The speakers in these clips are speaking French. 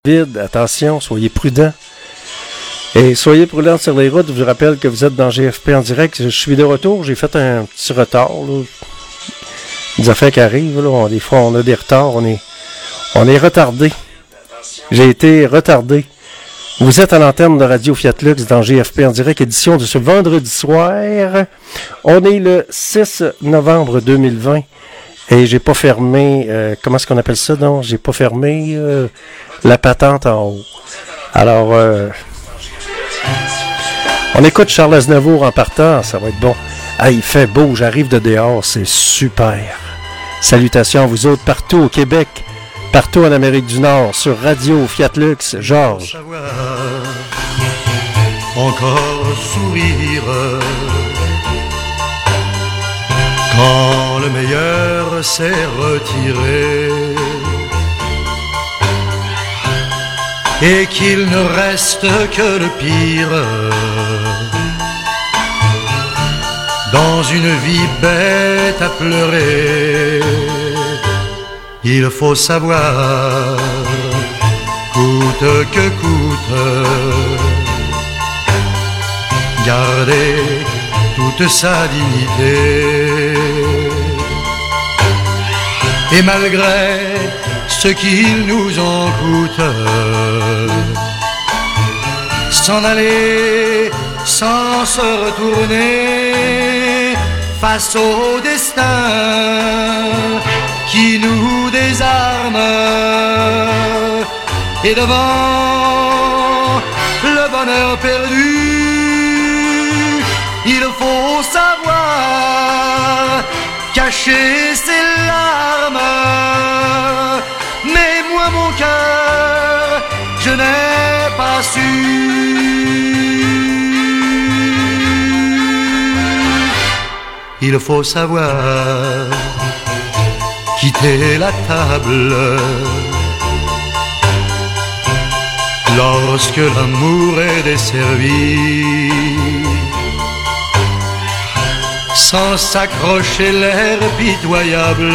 vide. Attention, soyez prudents. Et soyez prudents sur les routes. Je vous rappelle que vous êtes dans GFP en direct. Je suis de retour. J'ai fait un petit retard. Là. Des affaires qui arrivent. Là. Des fois, on a des retards. On est retardé. J'ai été retardé. Vous êtes à l'antenne de Radio Fiat Lux dans GFP en direct, édition de ce vendredi soir. On est le 6 novembre 2020 et j'ai pas fermé, comment est-ce qu'on appelle ça, non? J'ai pas fermé la patente en haut. Alors, on écoute Charles Aznavour en partant, ça va être bon. Ah, il fait beau, j'arrive de dehors, c'est super. Salutations à vous autres partout au Québec. Partout en Amérique du Nord, sur Radio Fiat Lux, Georges. Encore sourire quand le meilleur s'est retiré et qu'il ne reste que le pire dans une vie bête à pleurer. Il faut savoir, coûte que coûte, garder toute sa dignité. Et malgré ce qu'il nous en coûte, s'en aller sans se retourner face au destin qui nous désarme, et devant le bonheur perdu, il faut savoir cacher ses larmes. Mais moi mon cœur, je n'ai pas su. Il faut savoir quitter la table lorsque l'amour est desservi, sans s'accrocher l'air pitoyable,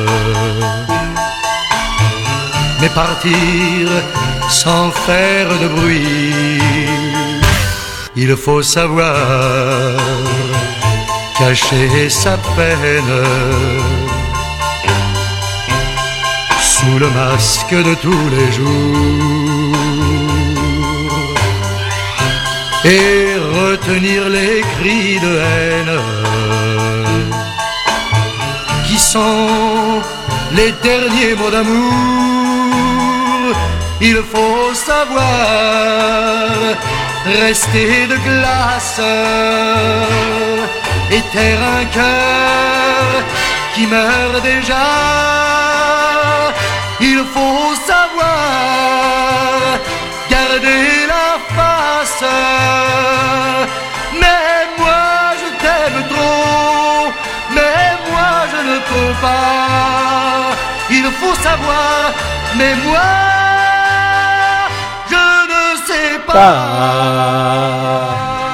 mais partir sans faire de bruit. Il faut savoir cacher sa peine sous le masque de tous les jours et retenir les cris de haine qui sont les derniers mots d'amour. Il faut savoir rester de glace et taire un cœur qui meurt déjà. Il faut savoir garder la face. Mais moi je t'aime trop, mais moi je ne peux pas. Il faut savoir, mais moi je ne sais pas.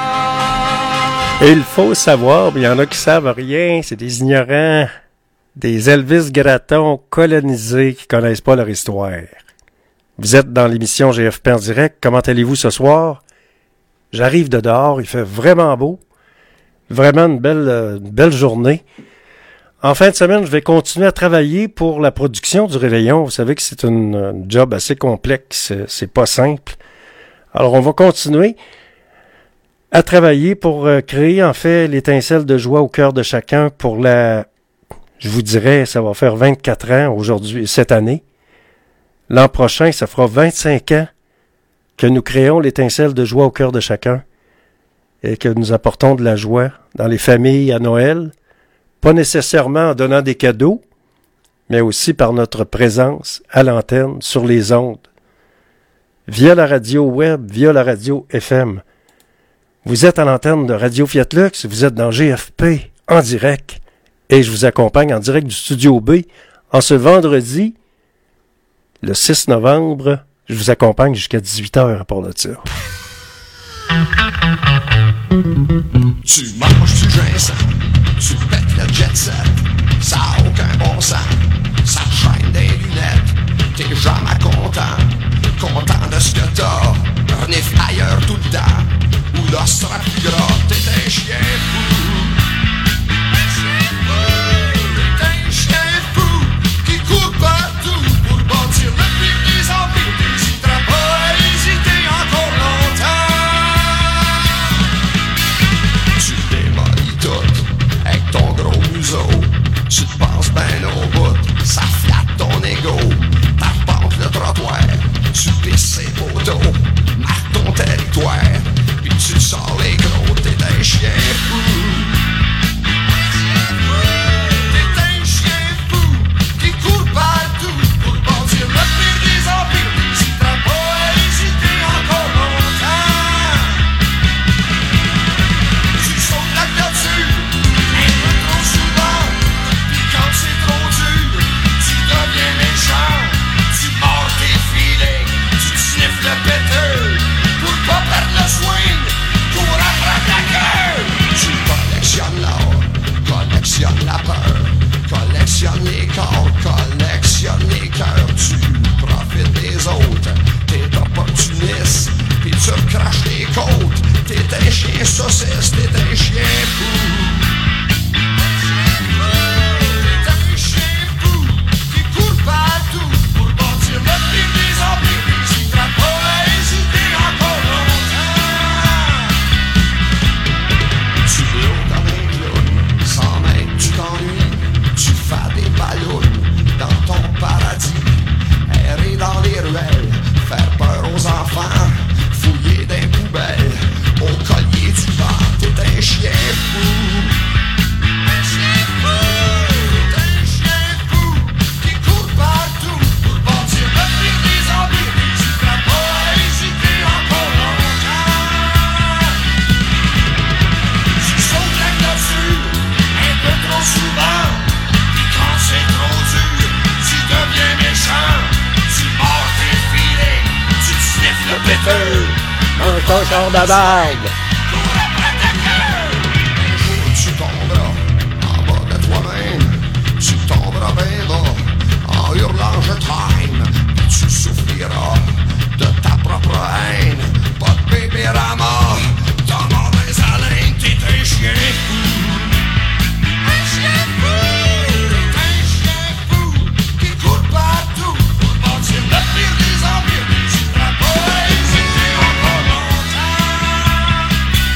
Il faut savoir, mais il y en a qui savent rien, c'est des ignorants. Des Elvis Gratton colonisés qui connaissent pas leur histoire. Vous êtes dans l'émission GFP en direct. Comment allez-vous ce soir? J'arrive de dehors, il fait vraiment beau. Vraiment une belle journée. En fin de semaine, je vais continuer à travailler pour la production du Réveillon. Vous savez que c'est un job assez complexe, c'est pas simple. Alors, on va continuer à travailler pour créer, en fait, l'étincelle de joie au cœur de chacun pour je vous dirais, ça va faire 24 ans aujourd'hui, cette année. L'an prochain, ça fera 25 ans que nous créons l'étincelle de joie au cœur de chacun et que nous apportons de la joie dans les familles à Noël, pas nécessairement en donnant des cadeaux, mais aussi par notre présence à l'antenne, sur les ondes, via la radio web, via la radio FM. Vous êtes à l'antenne de Radio Fiat Lux, vous êtes dans GFP en direct. Et je vous accompagne en direct du Studio B en ce vendredi, le 6 novembre. Je vous accompagne jusqu'à 18h à part de ça. Tu manges du rinçant, tu pètes le jet set, ça a aucun bon sens, ça te chaîne des lunettes, t'es jamais content le péteux pour pas perdre le swing, cours après ta queue. Tu collectionnes l'or, collectionne la peur, collectionne les corps, collectionne les cœurs. Tu profites des autres, t'es opportuniste, pis tu me craches les côtes. T'es un chien saucisse, t'es un chien fou. T'es un chien fou qui court partout pour bâtir le pire des empires. Tu t'as pas hésité encore longtemps. Tu blows comme un clown, sans même tu t'ennuies. Tu fais des ballons dans ton paradis. Errer dans les ruelles, faire peur aux enfants, fouiller des poubelles. Au collier du vent, t'es un chien fou. Un chien fou, t'es un chien fou qui court partout pour bâtir le pire des empires. Tu t'as pas hésité encore longtemps. Tu sautes la clôture un peu trop souvent. Pis quand c'est trop dur, tu deviens méchant. Tu mords tes filets, tu te sniffes le péteux. Un cochon de barbe. Cours après ta queue. Un jour tu tomberas en bas de toi-même. Tu tomberas bien bas en hurlant je t'aime. Puis tu souffriras de ta propre haine. Pas de bébé rama, ta mauvaise haleine. T'es un chien fou. Un chien fou. T'es un chien fou qui court partout pour bâtir le pire des empires. Tu t'as pas hésité encore longtemps.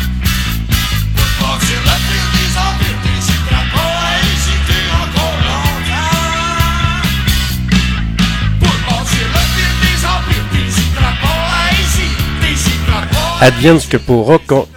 Pour bâtir le pire des empires. Tu t'as pas hésité encore longtemps. Pour bâtir le pire des empires. Tu t'as pas hésité. Tu t'as pas Advienne ce que pourra,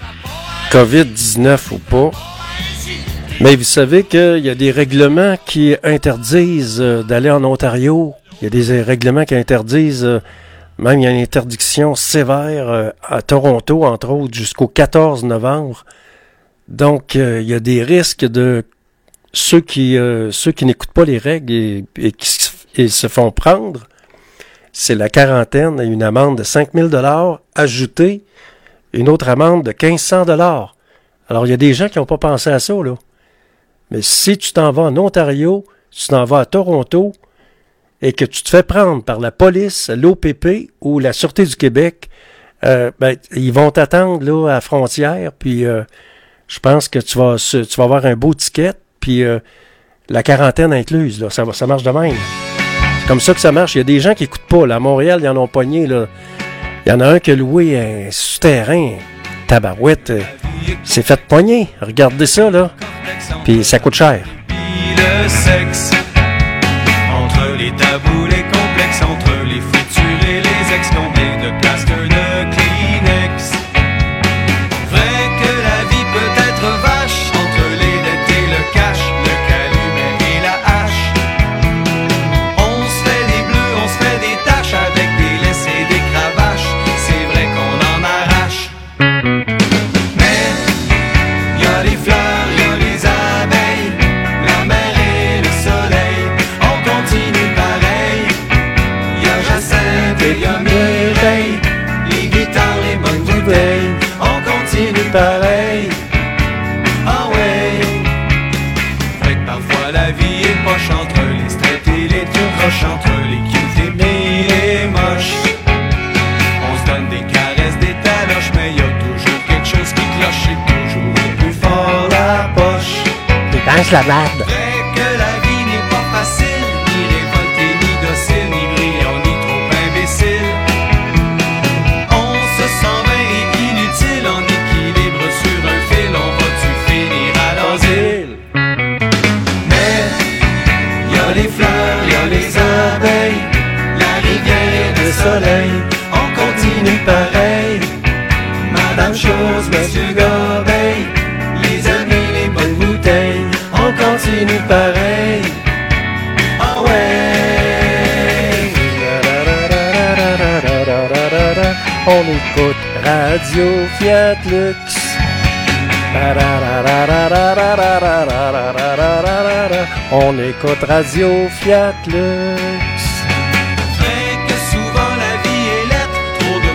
COVID-19 ou pas. Mais vous savez qu'il y a des règlements qui interdisent d'aller en Ontario. Il y a des règlements qui interdisent, même il y a une interdiction sévère à Toronto, entre autres, jusqu'au 14 novembre. Donc, il y a des risques de ceux qui n'écoutent pas les règles et qui se font prendre. C'est la quarantaine et une amende de 5 000 $, ajoutée une autre amende de 1 500 $. Alors, il y a des gens qui n'ont pas pensé à ça, là. Mais si tu t'en vas en Ontario, tu t'en vas à Toronto, et que tu te fais prendre par la police, l'OPP ou la Sûreté du Québec, ils vont t'attendre là à la frontière, puis je pense que tu vas avoir un beau ticket, puis la quarantaine incluse, là, ça marche de même. C'est comme ça que ça marche. Il y a des gens qui n'écoutent pas. Là, à Montréal, ils en ont pogné. Là. Il y en a un qui a loué un souterrain. Tabarouette, c'est fait pogner. Regardez ça, là. Puis ça coûte cher. Le sexe, entre les tabous, les complexes, entre les futurs et les ex, combien de plaster de Kleenex. Vrai que la vie peut être vache, entre les dettes et le cash, le calumet et la hache. On se fait des bleus, on se fait des taches, avec des laisses et des cravaches, c'est vrai qu'on en arrache. Mais y a les fleurs, y a les abeilles, la mer et le soleil, on continue pareil. Y a Jacinthe et y a Mireille, les guitares, les bonnes bouteilles, on continue pareil. Ah ouais. Fait que parfois la vie est poche, entre les straight et les tout croches, entre les cute et les moches. On se donne des caresses, des taloches, mais y a toujours quelque chose qui cloche, c'est toujours plus fort la poche. Dépense la merde. Vrai que la vie n'est pas facile, ni révolté, ni docile, ni brillant, ni trop imbécile. On se sent vain et inutile, en équilibre sur un fil, on va-tu finir à l'asile? Mais y a les fleurs, y a les abeilles, la rivière et le soleil, on continue pareil. Madame Chose, Monsieur Gobeil, les amis, les bonnes bouteilles, on continue pareil. Ah ouais. On écoute Radio Fiat Lux. On écoute Radio Fiat Lux. Vrai que souvent la vie est lettre, trop de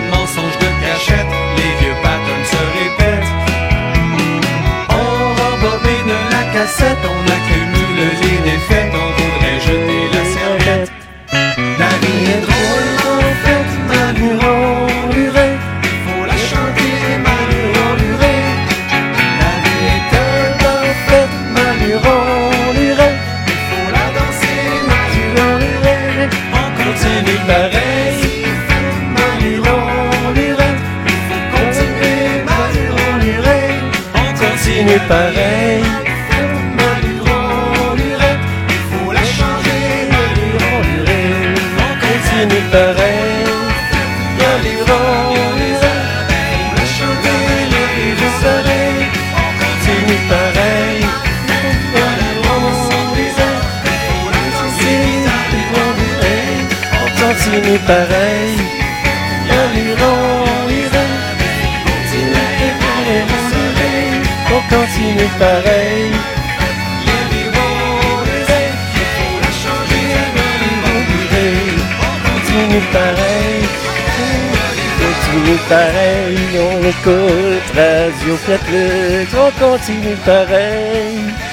cassette, on accumule les défaites, on voudrait jeter la serviette. La vie est drôle, en fait, Manu Roluré. Il faut la chanter, Manu Roluré. La vie est en fait, Manu Roluré. Il faut la danser, Manu Roluré. On continue pareil, Manu Roluré. Il faut continuer, Manu Roluré. On continue pareil, Manu Roluré. Il faut la changer, Manu Roluré. On continue pareil, Manu Roluré. Faut la changer, Manu Roluré. On continue pareil, Manu Roluré. Faut la danser, Manu Roluré. On continue pareil, Manu Roluré. On continue pareil. Manu Roluré. Faut la changer, Manu Roluré. On continue pareil. Continue pareil. On écoute Radio Fiat-Lux. On continue pareil.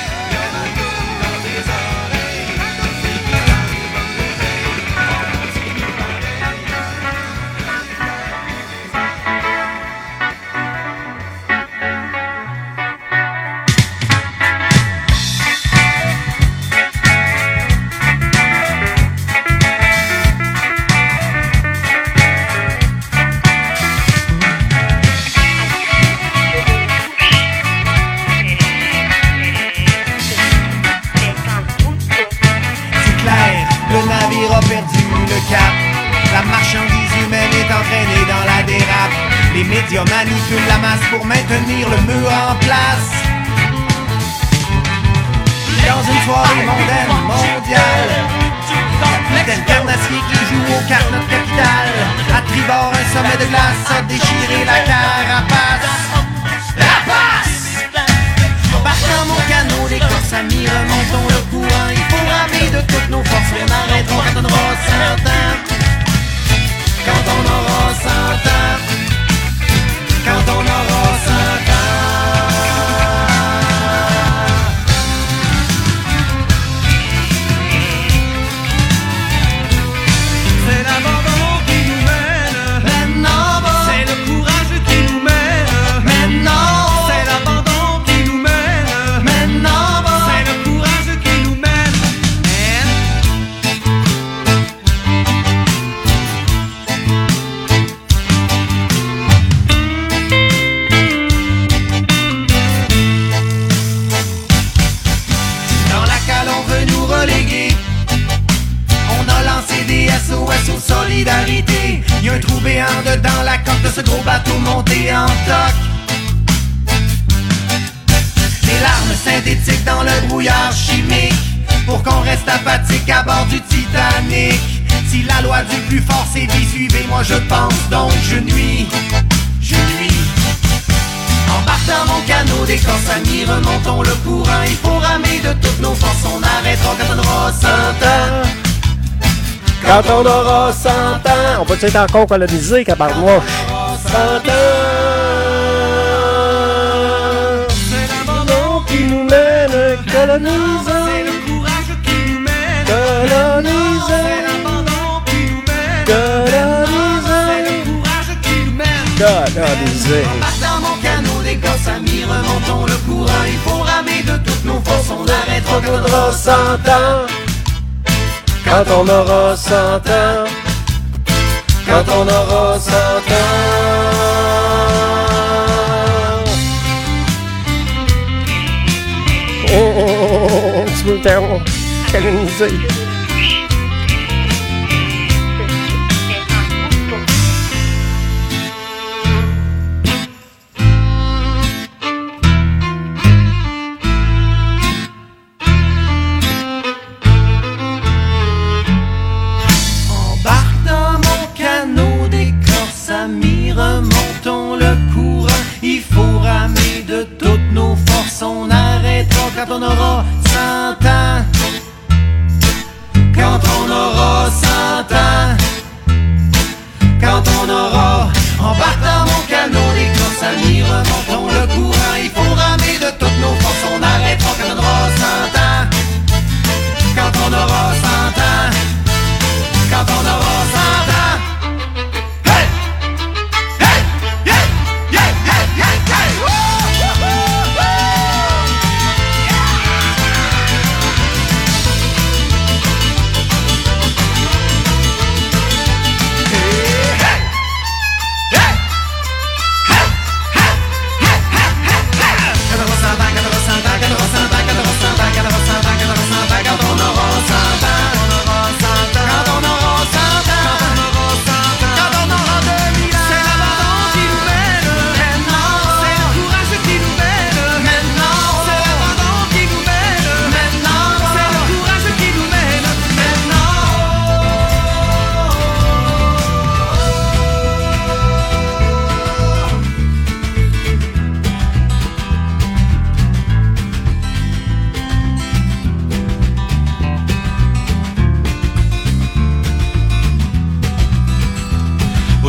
Manipule la masse pour maintenir le mur en place. Dans une soirée mondaine mondiale, capitaine Carnassier qui joue aux cartes notre capitale. À tribord un sommet de glace a déchiré la carapace. La passe! Partant mon canot, les corses amis, remontons le courant. Il faut ramer de toutes nos forces, on arrêtera quand on aura 100 ans. Quand on aura 100 ans. Quand on aura 5 ans. C'est l'abandon qui nous mène. Maintenant, c'est le courage qui nous mène. Maintenant, c'est l'abandon qui nous mène. Maintenant, c'est le courage qui nous mène. SOS aux solidarités. Y'a un trou béant dedans la coque de ce gros bateau monté en toc. Des larmes synthétiques dans le brouillard chimique pour qu'on reste apathique à bord du Titanic. Si la loi du plus fort sévit, suivez-moi je pense donc je nuis. Je nuis. Embarque dans mon canot, des corses amis, remontons le courant. Il faut ramer de toutes nos forces, on arrêtera quand on aura 100 ans. Quand on aura 100 ans, on va être encore colonisé, cabarnouche. 100 ans, c'est l'abandon qui nous mène, colonisant. C'est le courage qui nous mène. Colonisant. C'est l'abandon qui nous mène. Colonisant. C'est le courage qui nous mène. Colonisé. Embarque dans mon canot, des corses amis, remontons le courant. Il faut ramer de toutes nos forces, on arrêtera quand on aura 100 ans. Quand on aura 100 ans, quand on aura 100 ans, tu me t'en colonisé. Remontons le courant, il faut ramer de toutes nos forces, on arrêtera quand on aura 100 ans. Quand on aura 100 ans. Quand on aura, embarque dans mon canot, les corses amis, remontons le courant, il faut ramer de toutes nos forces, on arrêtera quand on aura 100 ans.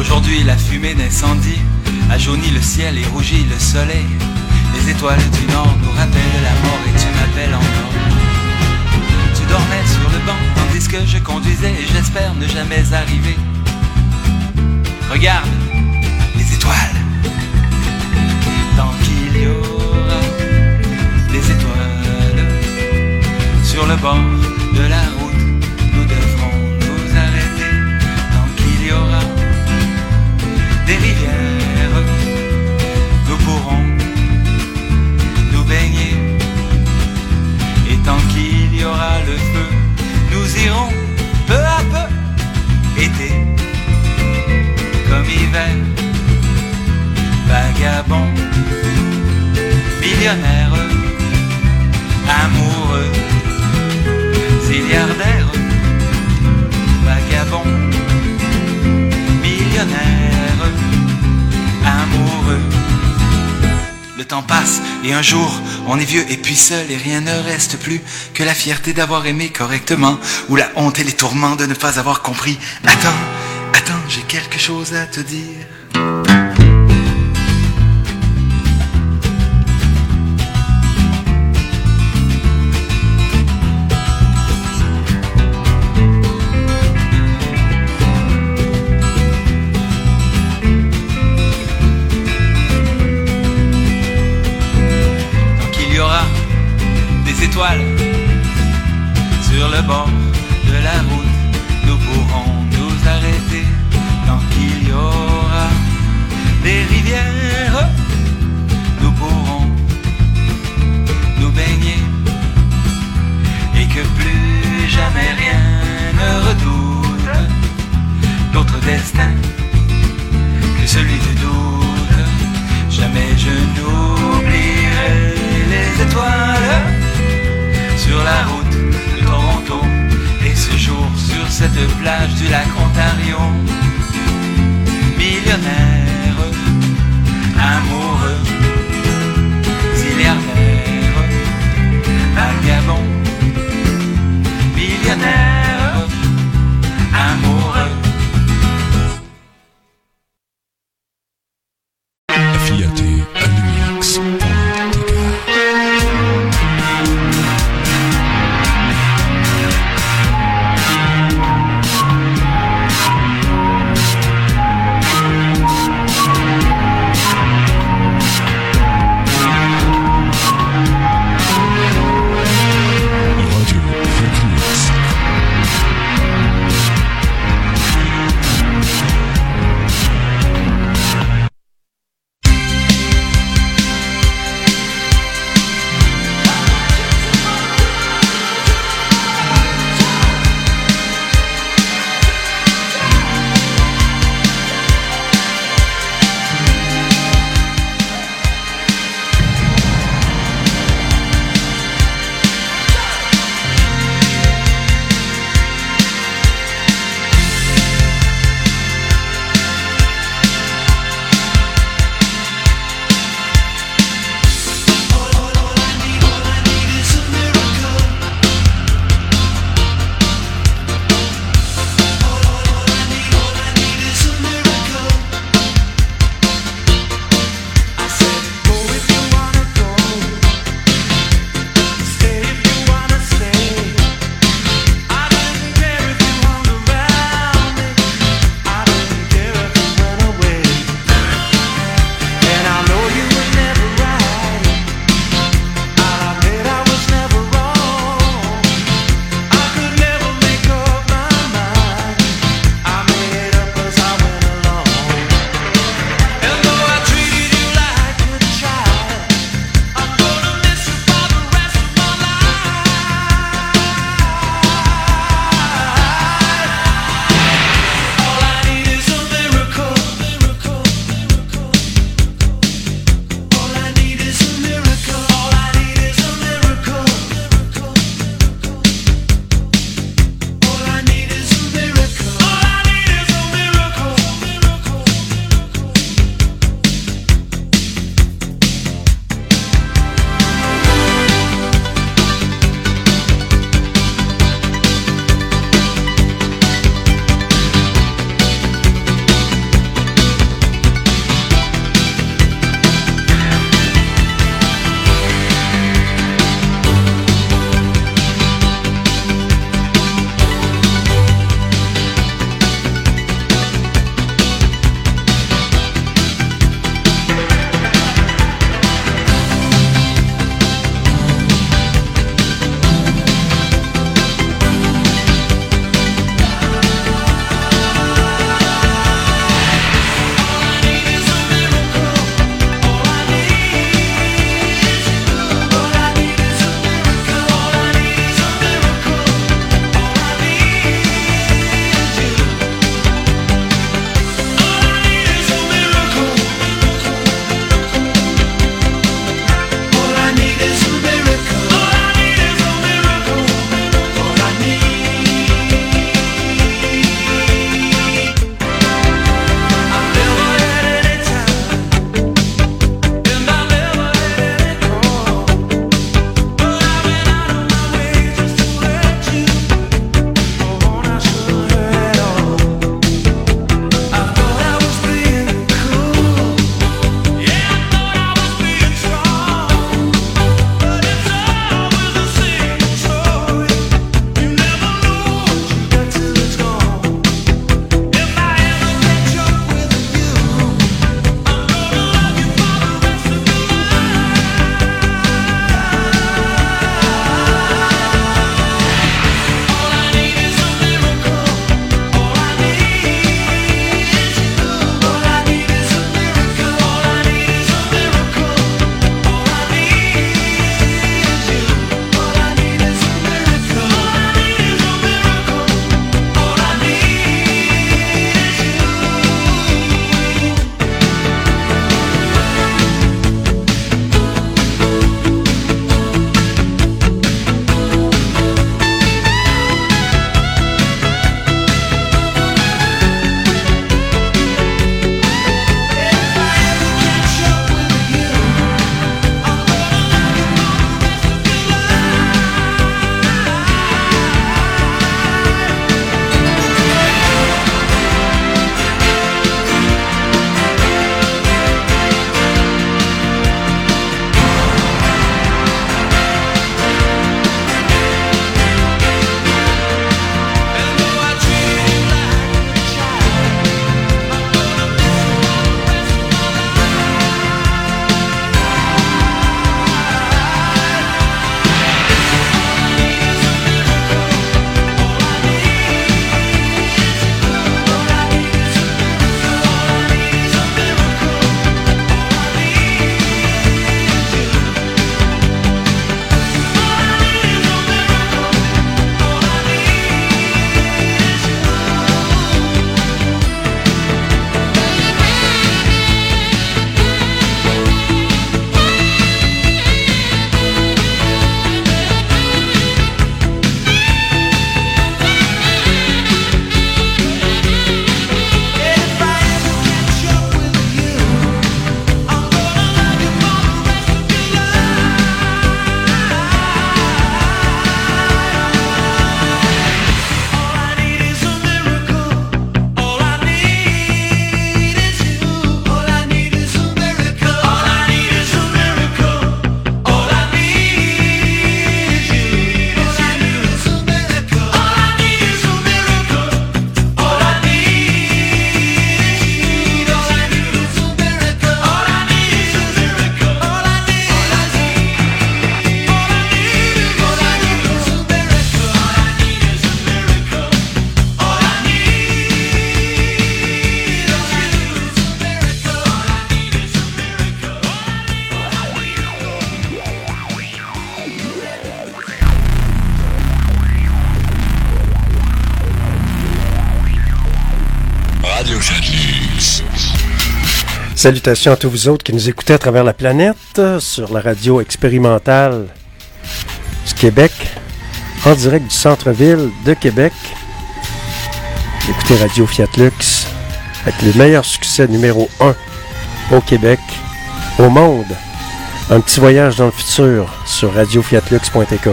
Aujourd'hui la fumée d'incendie a jauni le ciel et rougi le soleil. Les étoiles du nord nous rappellent la mort et tu m'appelles encore. Tu dormais sur le banc tandis que je conduisais et j'espère ne jamais arriver. Regarde les étoiles. Tant qu'il y aura des étoiles sur le bord de la route, nous devrons nous arrêter. Tant qu'il y aura des rivières, nous pourrons nous baigner. Et tant qu'il y aura le feu, nous irons peu à peu. Été comme hiver, vagabond, millionnaire, amoureux, zilliardaire, vagabond, millionnaire, amoureux. Le temps passe et un jour on est vieux et puis seul et rien ne reste plus que la fierté d'avoir aimé correctement ou la honte et les tourments de ne pas avoir compris. Attends, j'ai quelque chose à te dire. Sur le bord de la route, nous pourrons nous arrêter. Tant qu'il y aura des rivières, nous pourrons nous baigner. Et que plus jamais rien ne redoute d'autre destin que celui du doute. Jamais je n'oublierai les étoiles sur la route de Toronto et ce jour sur cette plage du lac Ontario. Millionnaire, amoureux, zilliardaire, vagabond, millionnaire, amoureux. Affiliate Alumix. Salutations à tous vous autres qui nous écoutez à travers la planète sur la radio expérimentale du Québec, en direct du centre-ville de Québec. Écoutez Radio Fiat Lux avec les meilleurs succès numéro 1 au Québec, au monde. Un petit voyage dans le futur sur radiofiatlux.tk.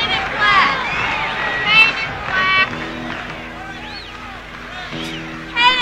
Hey!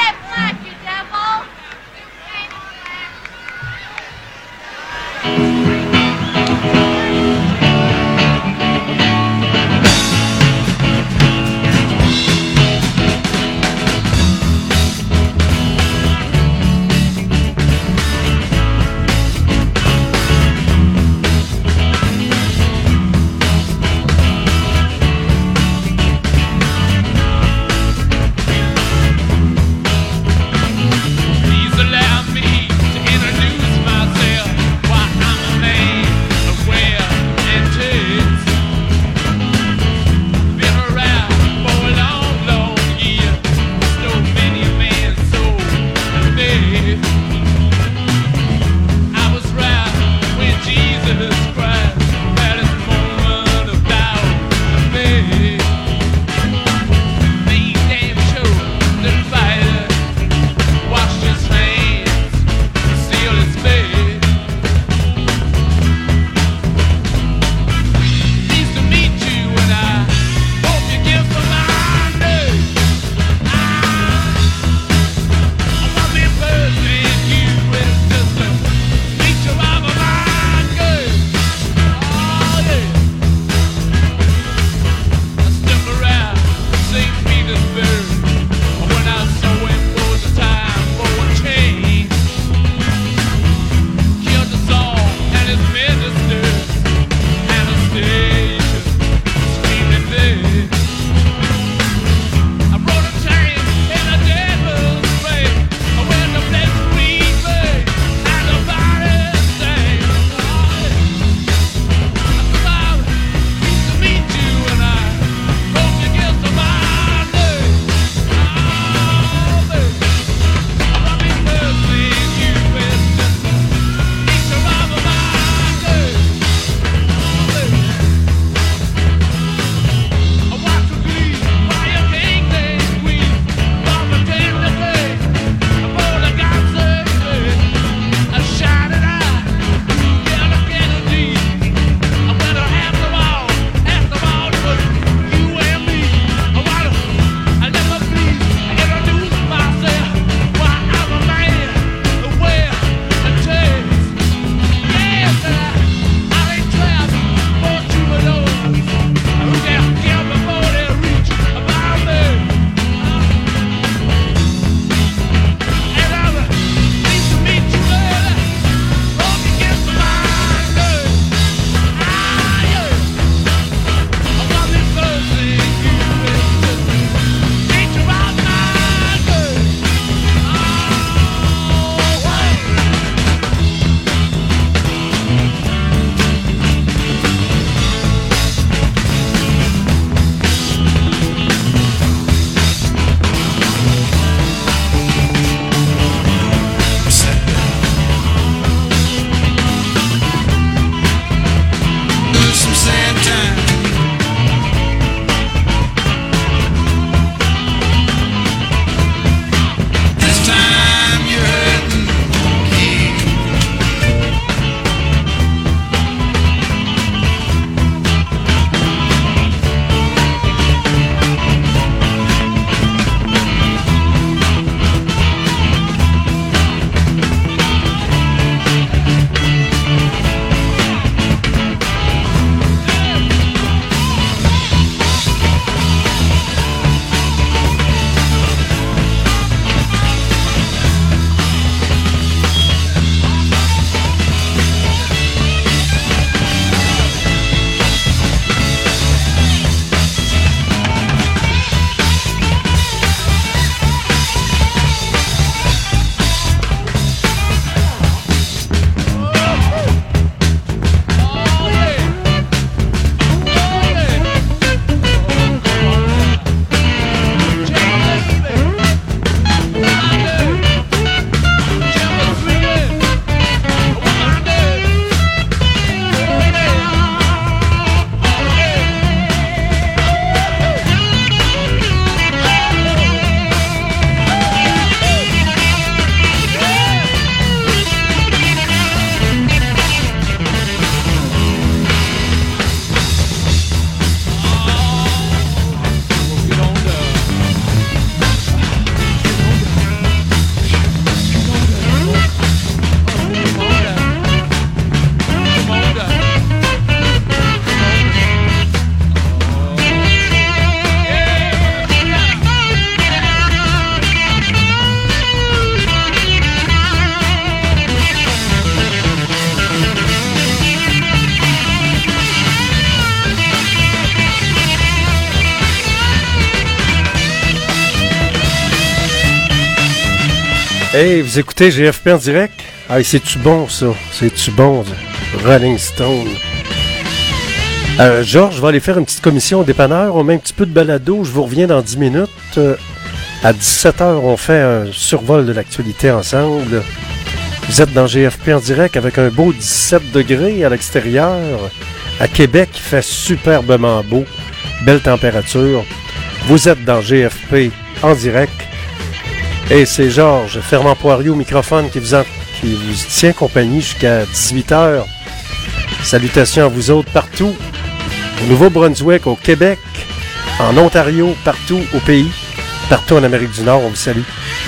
Hey, vous écoutez GFP en direct? Ah, c'est-tu bon, ça? C'est-tu bon, Rolling Stone? Georges, je vais aller faire une petite commission au dépanneur. On met un petit peu de balado. Je vous reviens dans 10 minutes. À 17h, on fait un survol de l'actualité ensemble. Vous êtes dans GFP en direct avec un beau 17 degrés à l'extérieur. À Québec, il fait superbement beau. Belle température. Vous êtes dans GFP en direct. Et c'est Georges Fernand Poirier au microphone qui vous tient compagnie jusqu'à 18h. Salutations à vous autres partout. Au Nouveau-Brunswick, au Québec, en Ontario, partout au pays, partout en Amérique du Nord, on vous salue.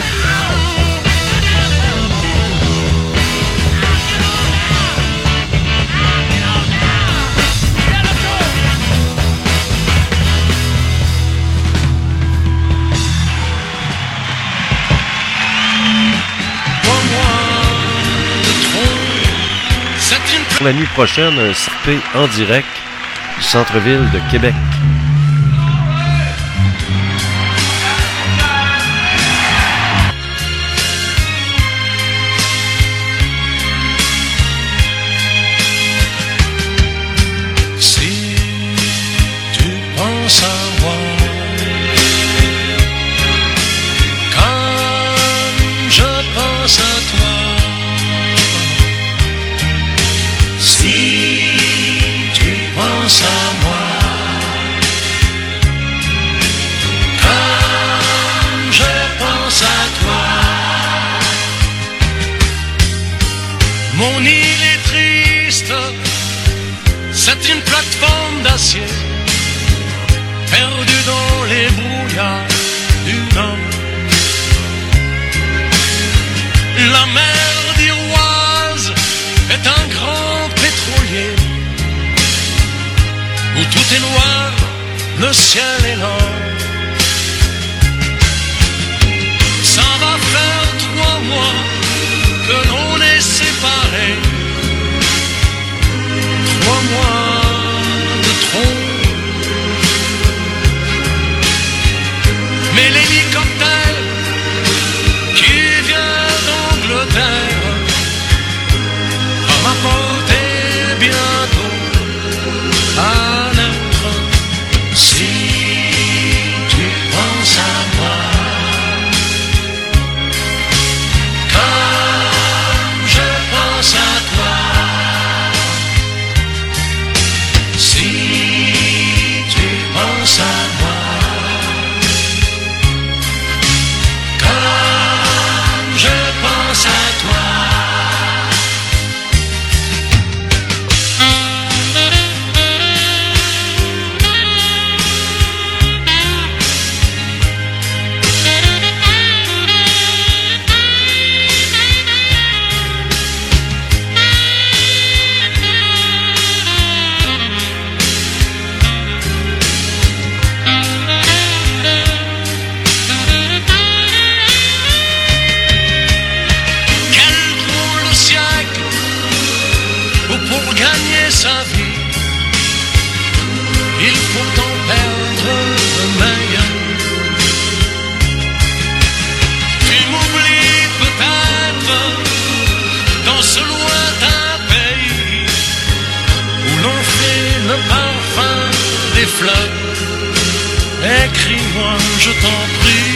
La nuit prochaine, un CP en direct du centre-ville de Québec. Si tu penses à moi, comme je pense à toi, si tu penses à moi, comme je pense à toi, mon île est triste, c'est une plateforme d'acier, perdue dans les brouillards du Nord. La mer d'Iroise est un grand pétrolier où tout est noir, le ciel est l'or. Ça va faire 3 mois que l'on est séparés, 3 mois de trop. Mais l'hélicoptère qui vient d'Angleterre va m'apporter bientôt à naître. Si tu penses à moi, comme je pense à toi, si tu penses à moi, comme je pense à toi. Sa vie, il faut en perdre le meilleur. Tu m'oublies peut-être dans ce lointain pays où l'on fait le parfum des fleurs. Écris-moi, je t'en prie.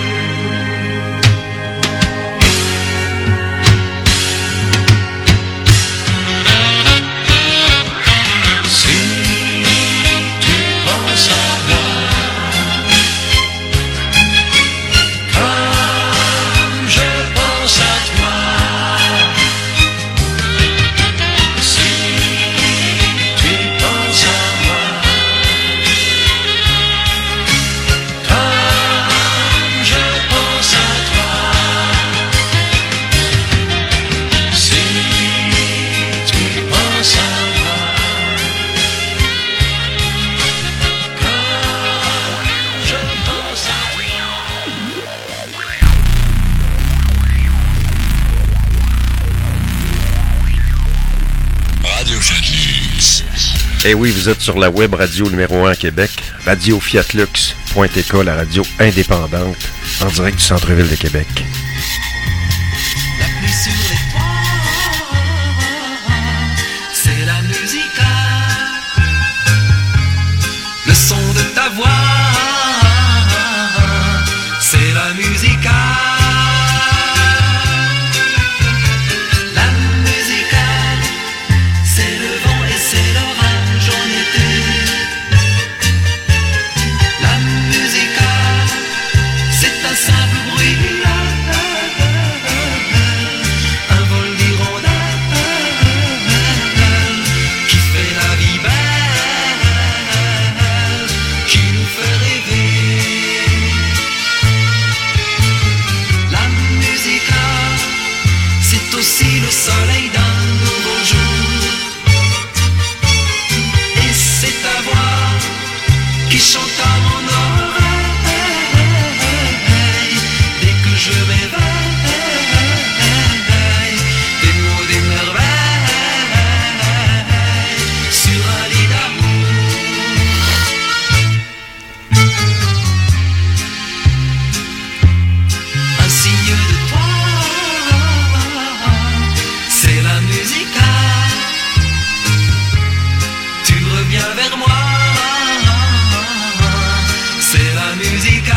Eh oui, vous êtes sur la web radio numéro 1 à Québec, radiofiatlux.tk, la radio indépendante, en direct du centre-ville de Québec. nuit sur les toits. C'est la musique, le son de ta voix. C'est la musique. La musique, c'est le vent et c'est l'orage en été. La musique, c'est un simple bruit, un vol d'hirondelle qui fait la vie belle, qui nous fait rêver. La musique, c'est aussi le soleil d'un nouveau jour. Et c'est ta voix qui chante à mon oreille dès que je m'éveille. Des mots, des merveilles sur un lit d'amour. Un signe de toi, c'est la musique. Tu reviens vers moi, c'est la musique.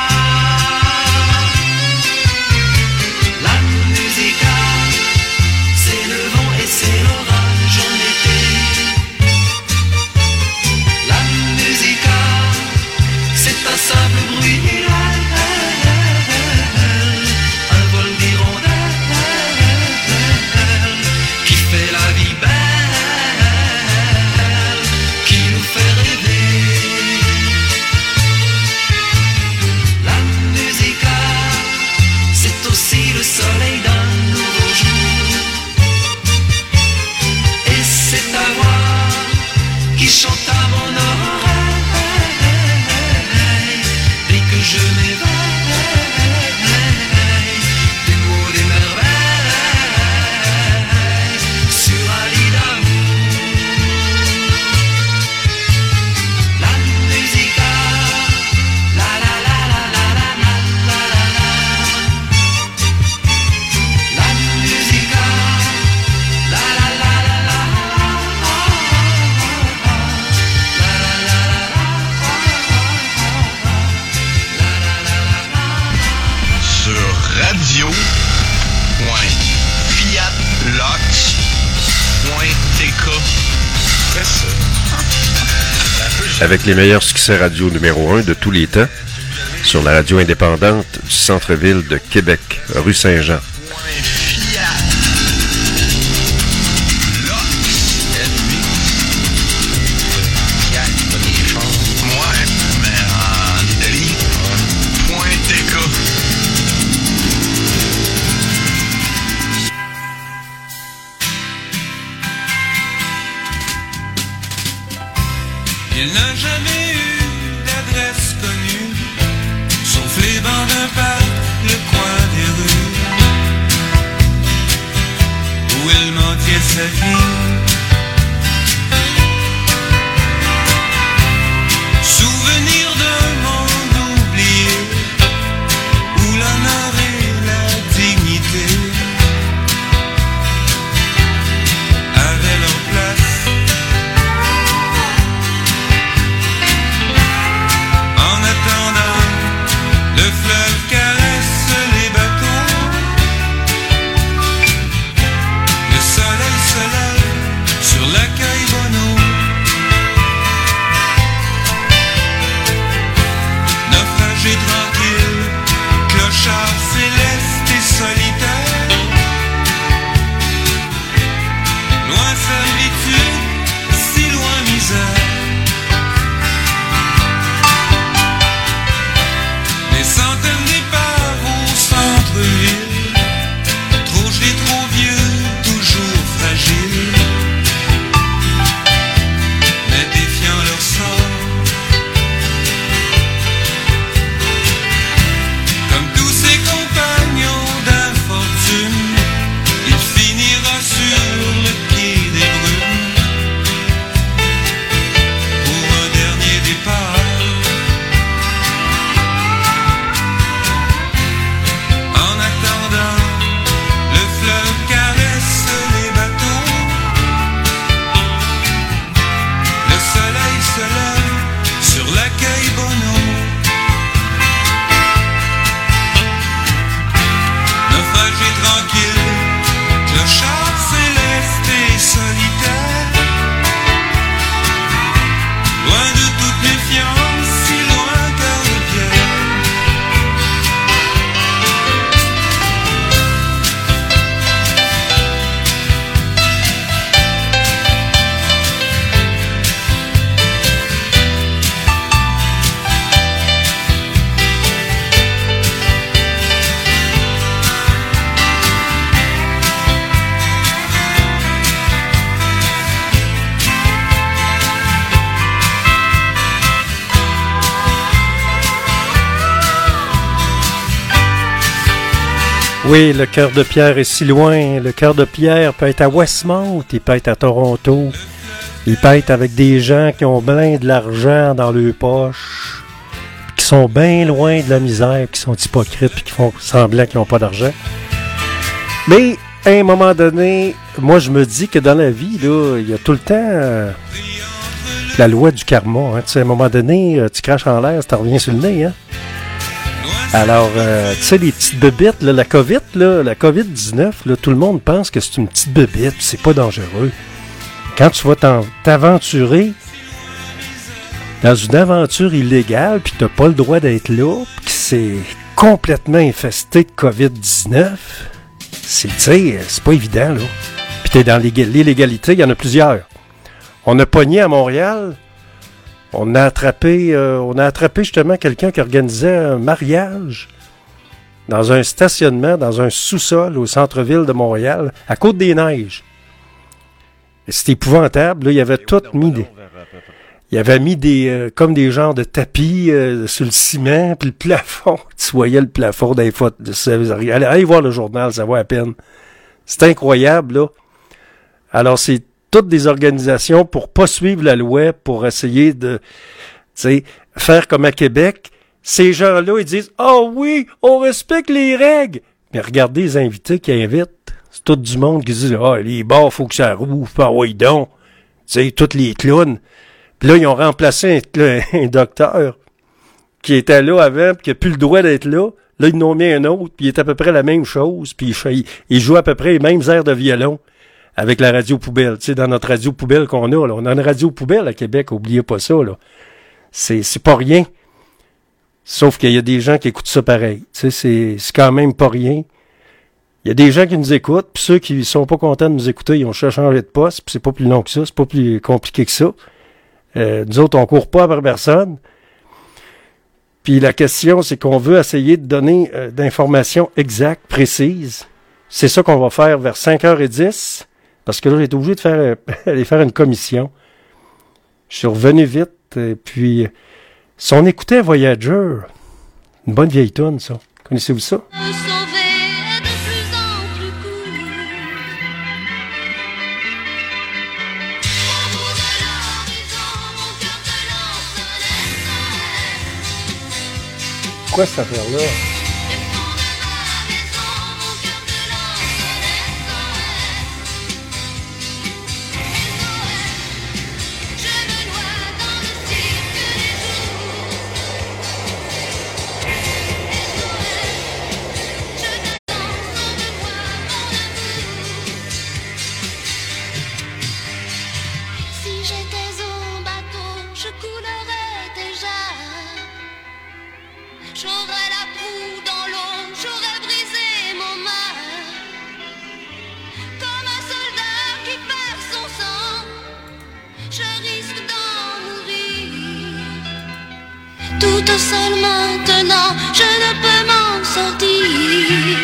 La musique, c'est le vent et c'est l'orage en été. La musique, c'est un simple bruit, un vol d'hirondelle qui fait la vie belle, qui nous fait rêver. La musique, c'est aussi le soleil d'un nouveau jour. Et c'est ta voix qui chante à mon oreille dès que je m'éveille. Des mots, des merveilles sur un lit d'amour. La musique, la la la la la la la la la la. La musique, la la la la la Sur radio.fiatlox.tk. C'est ça. Avec les meilleurs succès radio numéro 1 de tous les temps, sur la radio indépendante du centre-ville de Québec, rue Saint-Jean. Il n'a jamais eu d'adresse connue, sauf les bancs d'un parc, le coin des rues, où il mentait sa vie. Souvenir d'un monde oublié, où l'honneur et la dignité avaient leur place. En attendant, le fleuve caresse les bateaux. Le soleil se lève Oui, le cœur de pierre est si loin. Le cœur de pierre peut être à Westmount, il peut être à Toronto. Il peut être avec des gens qui ont plein de l'argent dans leurs poches, qui sont bien loin de la misère, qui sont hypocrites, puis qui font semblant qu'ils n'ont pas d'argent. Mais, à un moment donné, moi, je me dis que dans la vie, là, il y a tout le temps la loi du karma. Hein. Tu sais, à un moment donné, tu craches en l'air, ça te revient sur le nez. Hein. Alors, tu sais, les petites bébites, là, la COVID-19, là, tout le monde pense que c'est une petite bébite, c'est pas dangereux. Quand tu vas t'aventurer dans une aventure illégale, puis t'as pas le droit d'être là, puis que c'est complètement infesté de COVID-19, c'est pas évident, là. Puis t'es dans l'illégalité, il y en a plusieurs. On a pogné à Montréal, on a attrapé justement quelqu'un qui organisait un mariage dans un stationnement, dans un sous-sol au centre-ville de Montréal, à Côte-des-Neiges. C'était épouvantable, là, il avait tout mis il avait mis comme des genres de tapis sur le ciment, puis le plafond, tu voyais le plafond des photos. Allez voir le journal, ça vaut à peine. C'est incroyable, là. Alors, c'est toutes des organisations pour pas suivre la loi, pour essayer de, tu sais, faire comme à Québec. Ces gens-là, ils disent « Ah oui, on respecte les règles! » Mais regardez les invités qui invitent. C'est tout du monde qui dit « Ah, les bars, faut que ça rouvre, ah oui donc! » Tu sais, toutes les clowns. Puis là, ils ont remplacé un docteur qui était là avant, puis qui n'a plus le droit d'être là. Là, ils en ont mis un autre, puis il est à peu près la même chose, puis il joue à peu près les mêmes airs de violon avec la radio poubelle. Tu sais, dans notre radio poubelle qu'on a, là. On a une radio poubelle à Québec, oubliez pas ça, là. C'est pas rien. Sauf qu'il y a des gens qui écoutent ça pareil. Tu sais, c'est quand même pas rien. Il y a des gens qui nous écoutent, puis ceux qui sont pas contents de nous écouter, ils ont changé de poste, puis c'est pas plus long que ça, c'est pas plus compliqué que ça. Nous autres, on court pas après personne. Puis la question, c'est qu'on veut essayer de donner d'informations exactes, précises. C'est ça qu'on va faire vers 5h10, parce que là, j'ai été obligé de aller faire une commission. Je suis revenu vite, puis si on écoutait Voyager, une bonne vieille toune, ça. Connaissez-vous ça? Quoi cette affaire-là? Toute seule maintenant, je ne peux m'en sortir.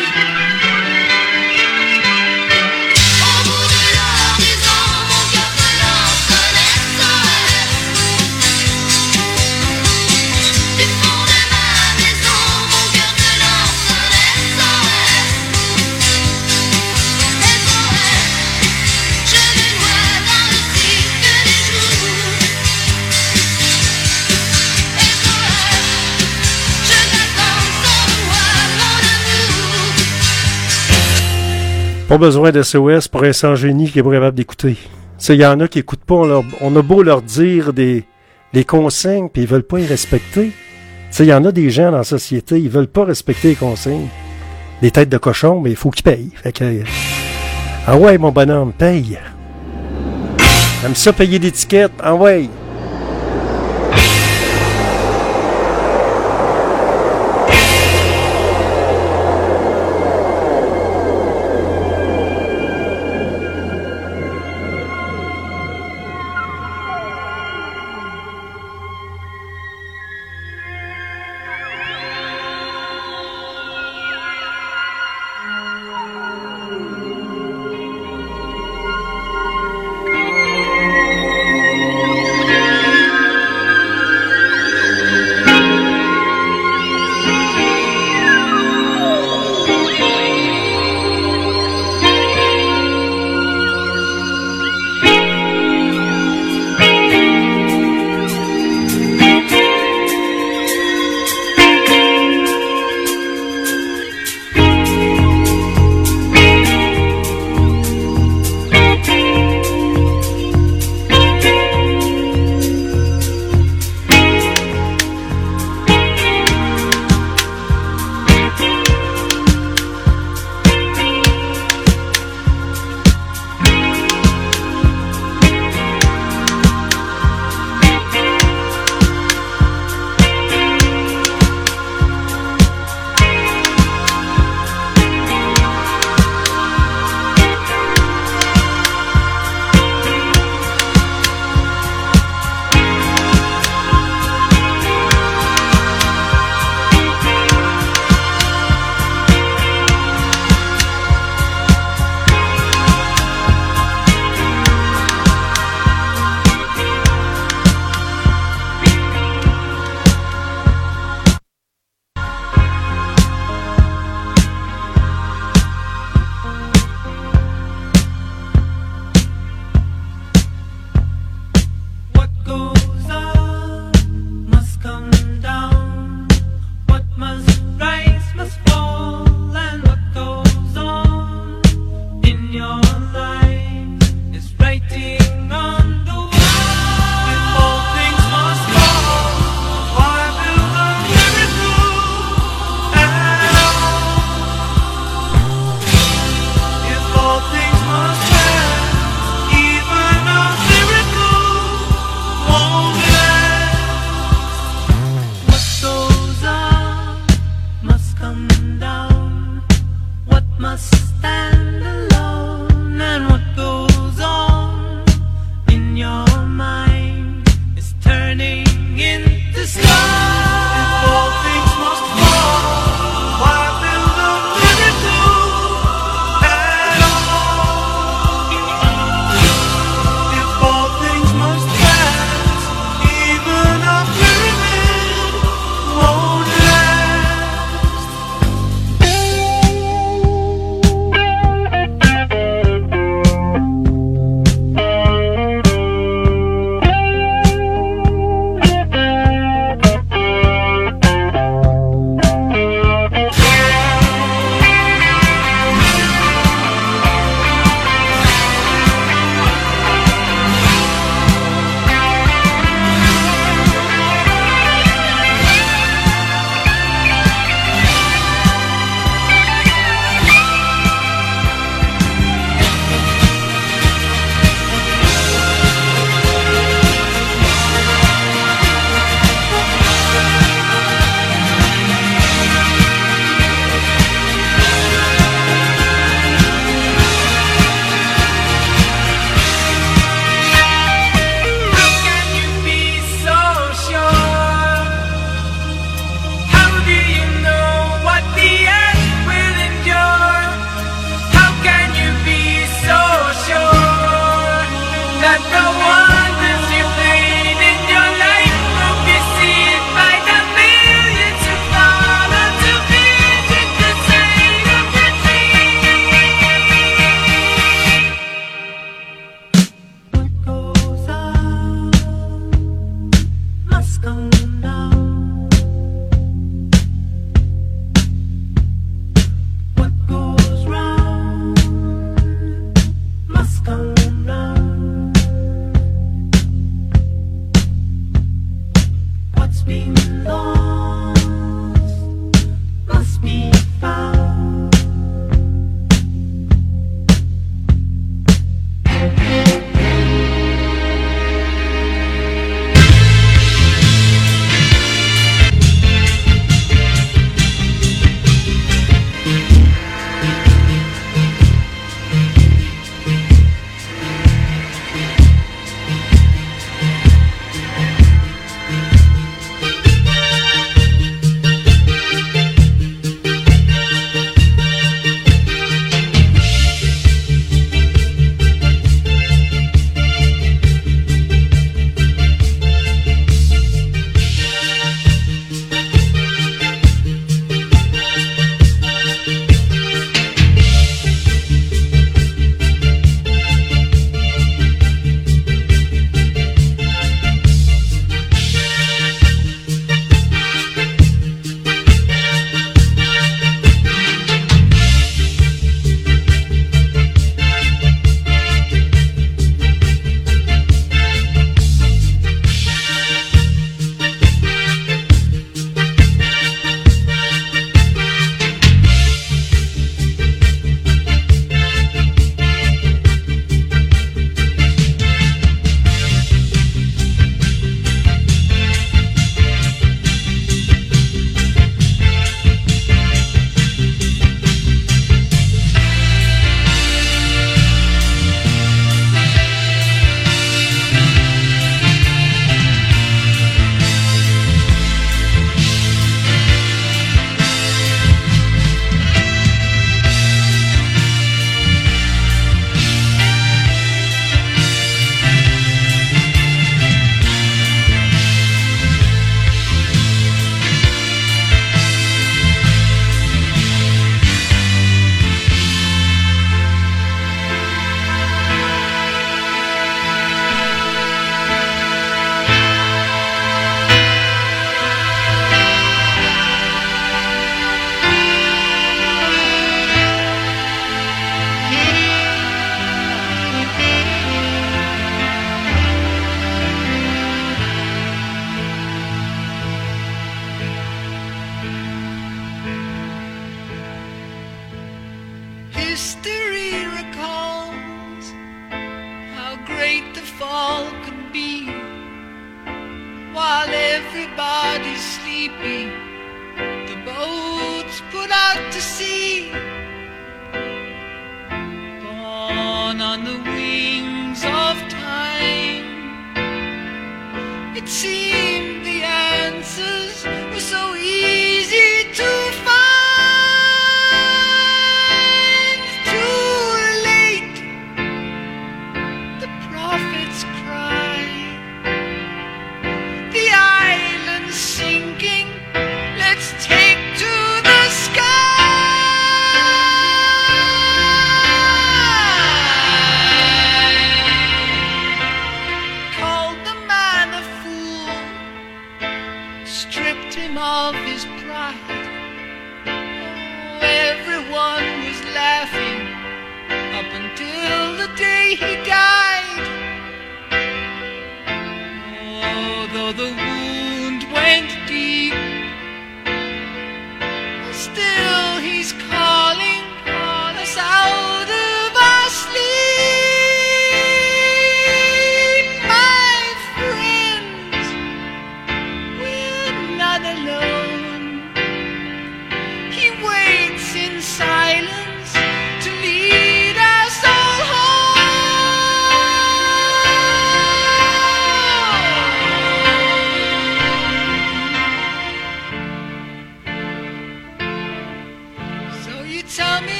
Au bout de l'horizon, mon cœur se lance renaissant. Du fond de ma maison, mon cœur se lance renaissant. Je me noie dans le cirque des jours. Pas besoin de SOS pour un sans-génie qui est pas capable d'écouter. Il y en a qui écoutent pas, on a beau leur dire des consignes, puis ils veulent pas y respecter. Il y en a des gens dans la société, ils veulent pas respecter les consignes. Des têtes de cochon, mais il faut qu'ils payent. Fait que, ah ouais, mon bonhomme, paye. J'aime ça payer d'étiquette, ah ouais.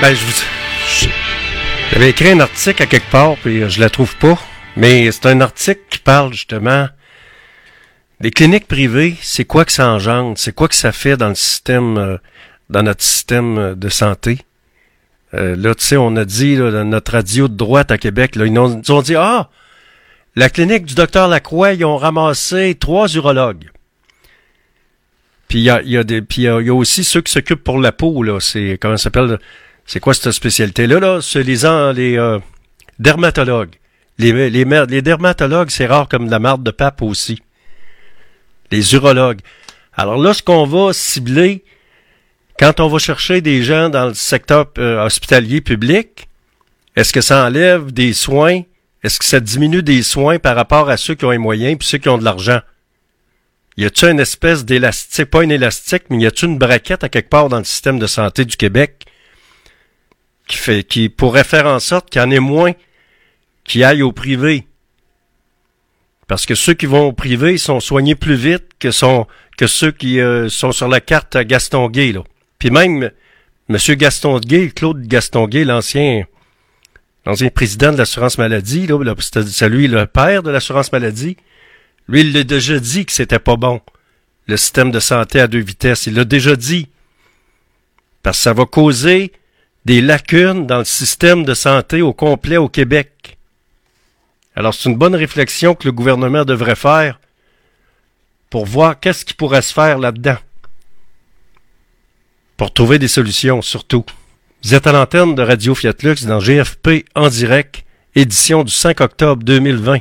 Ben, j'avais écrit un article à quelque part, puis je la trouve pas. Mais c'est un article qui parle justement des cliniques privées. C'est quoi que ça engendre? C'est quoi que ça fait dans le système, dans notre système de santé? Là, tu sais, on a dit, là, dans notre radio de droite à Québec, là, ils nous ont dit, la clinique du docteur Lacroix, ils ont ramassé 3 urologues. Puis il y a aussi ceux qui s'occupent pour la peau, là. C'est, comment ça s'appelle? C'est quoi cette spécialité-là, là? C'est les dermatologues. Les dermatologues, c'est rare comme de la marde de pape aussi. Les urologues. Alors là, ce qu'on va cibler, quand on va chercher des gens dans le secteur hospitalier public, est-ce que ça enlève des soins? Est-ce que ça diminue des soins par rapport à ceux qui ont les moyens puis ceux qui ont de l'argent? Y a-t-il une espèce d'élastique, pas une élastique, mais y a-t-il une braquette à quelque part dans le système de santé du Québec qui pourrait faire en sorte qu'il y en ait moins qui aillent au privé? Parce que ceux qui vont au privé sont soignés plus vite que ceux qui sont sur la carte Gaston-Guay, là. Puis même M. Gaston-Guay, Claude Gaston-Guay, l'ancien président de l'assurance maladie, là, c'est lui le père de l'assurance maladie. Lui, il l'a déjà dit que c'était pas bon, le système de santé à 2 vitesses. Il l'a déjà dit. Parce que ça va causer des lacunes dans le système de santé au complet au Québec. Alors, c'est une bonne réflexion que le gouvernement devrait faire pour voir qu'est-ce qui pourrait se faire là-dedans. Pour trouver des solutions, surtout. Vous êtes à l'antenne de Radio Fiat Lux dans GFP en direct, édition du 5 octobre 2020.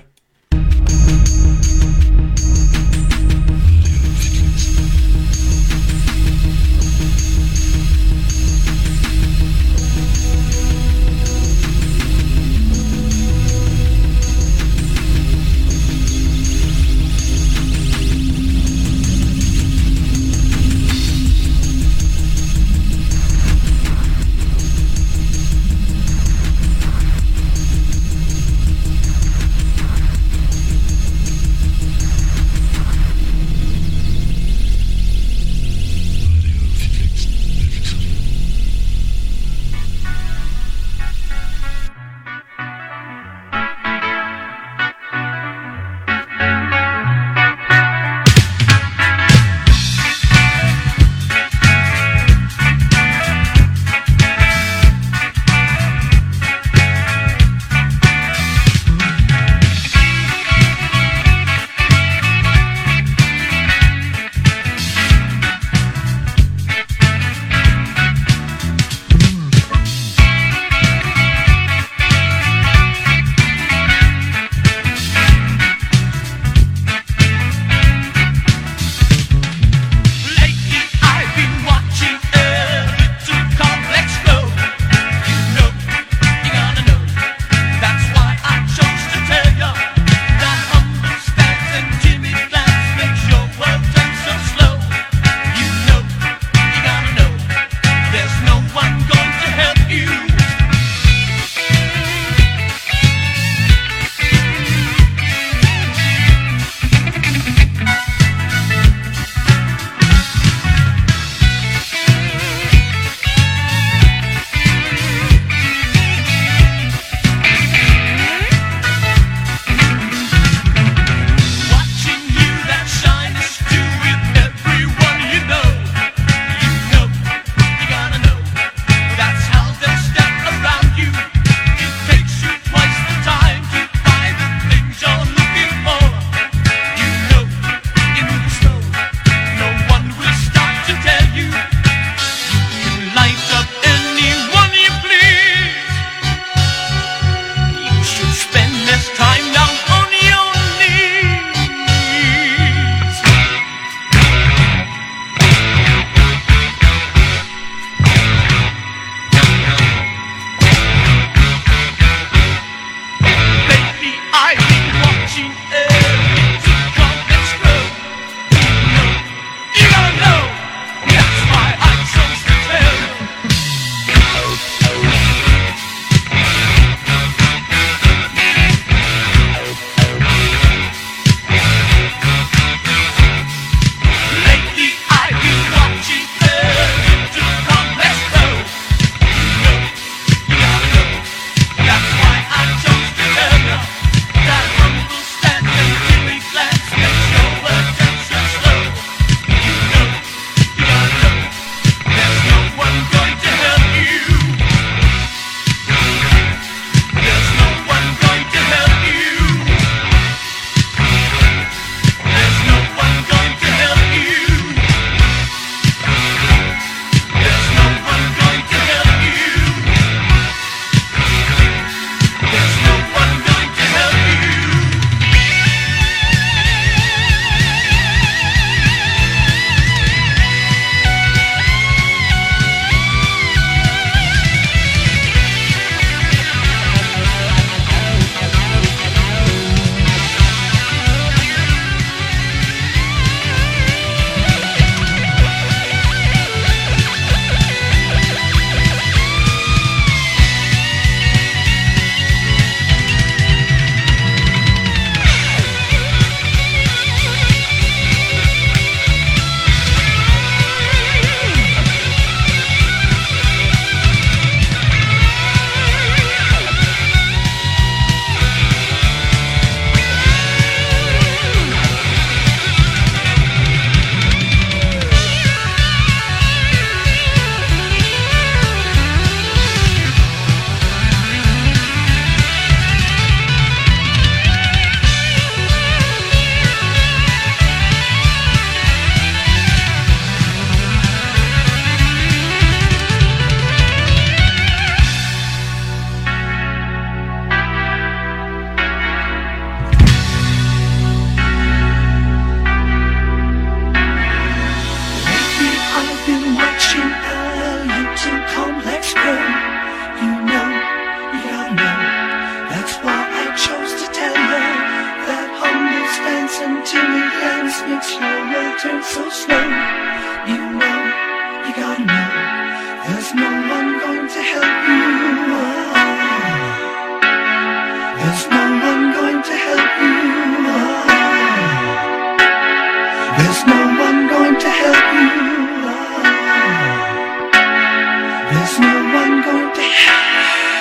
this makes your world turn so slow. You know, you gotta know, there's no one going to help you. There's no one going to help you. There's no one going to help you. There's no one going to help you.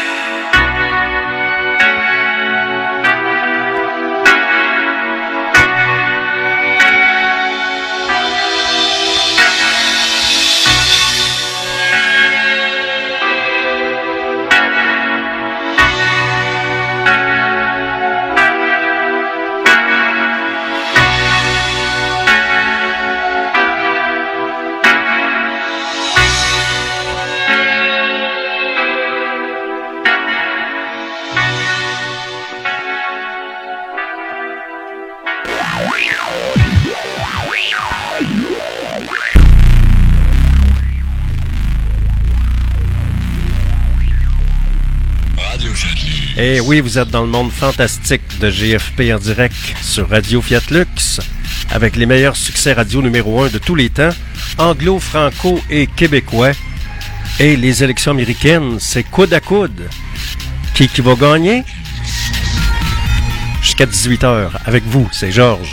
Eh oui, vous êtes dans le monde fantastique de GFP en direct sur Radio Fiat Lux avec les meilleurs succès radio numéro 1 de tous les temps, anglo, franco et québécois. Et les élections américaines, c'est coude à coude. Qui va gagner? Jusqu'à 18h. Avec vous, c'est Georges.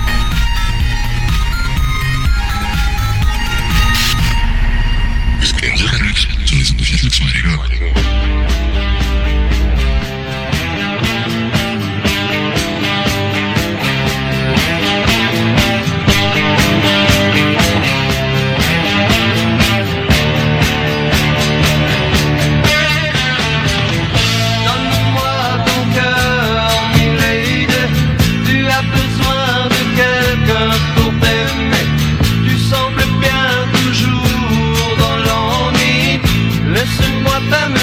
Sur les ondes de Fiat Lux sur les gars. Laisse-moi t'aimer.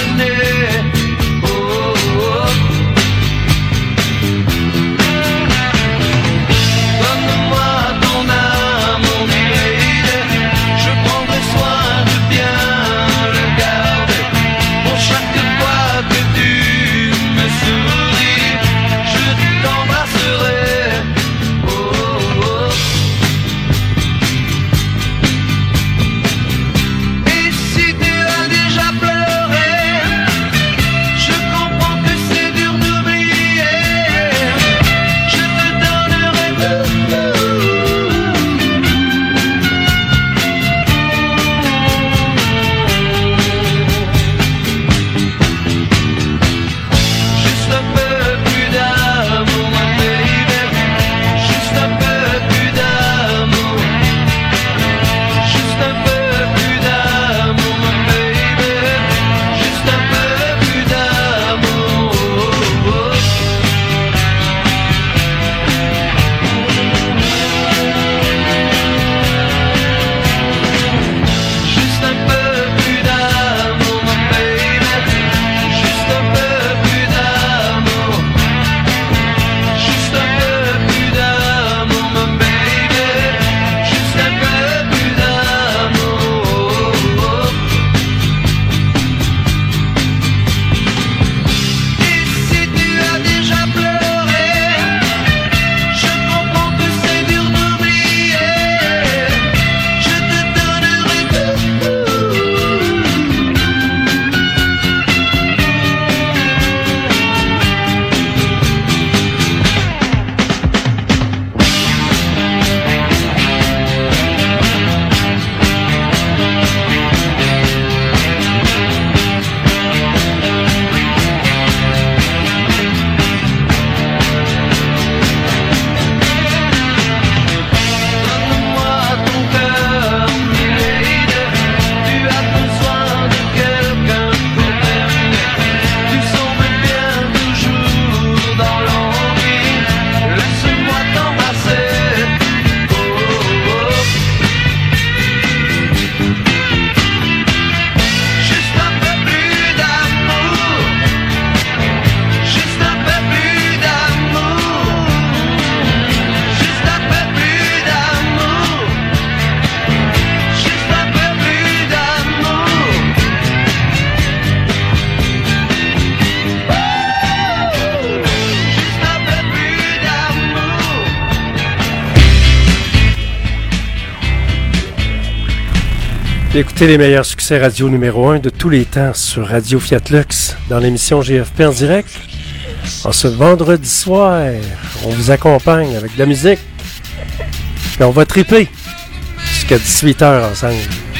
Écoutez les meilleurs succès radio numéro 1 de tous les temps sur Radio Fiat Lux dans l'émission GFP en direct. En ce vendredi soir, on vous accompagne avec de la musique. Puis on va triper jusqu'à 18h ensemble.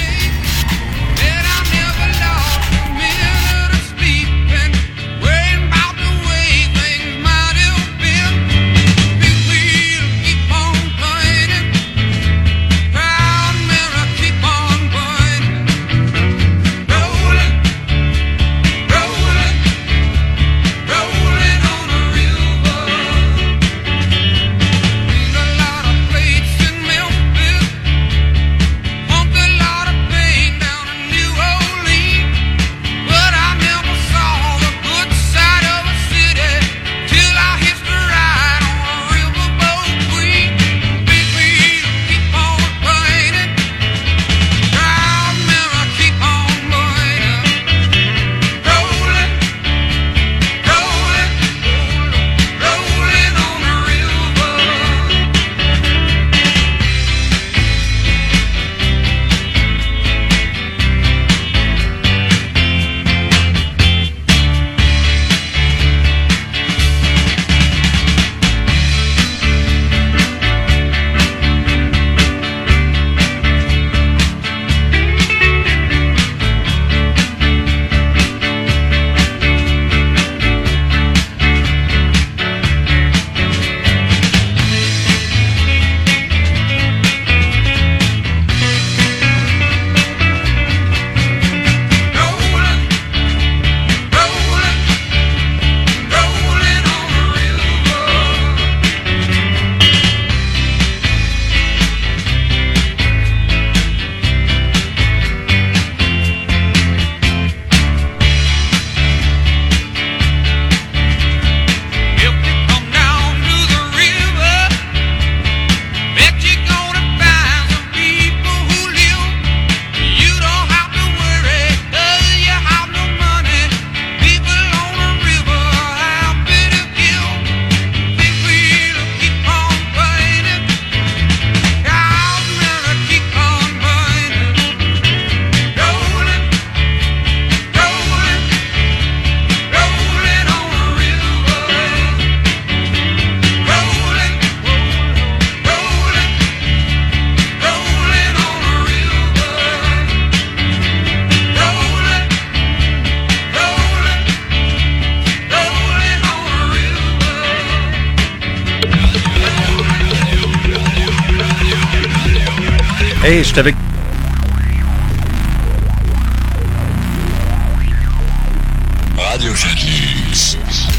Hey, je suis avec... Radio Fiat.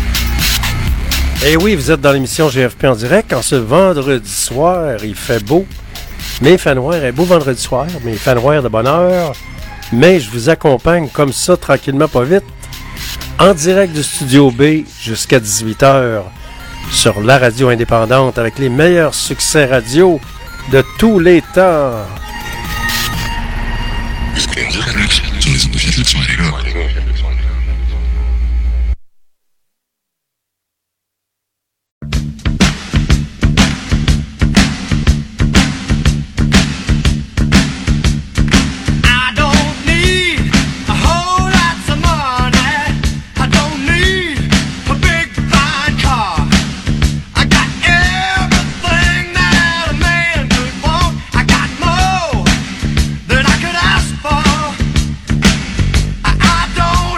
Eh oui, vous êtes dans l'émission GFP en direct. En ce vendredi soir, il fait beau. Mais il fait noir. Un beau vendredi soir, mais il fait noir de bonne heure. Mais je vous accompagne comme ça, tranquillement, pas vite, en direct du Studio B jusqu'à 18h sur la radio indépendante avec les meilleurs succès radio de tous les temps. Sur les ondes de Fiat Lux, les gars. I don't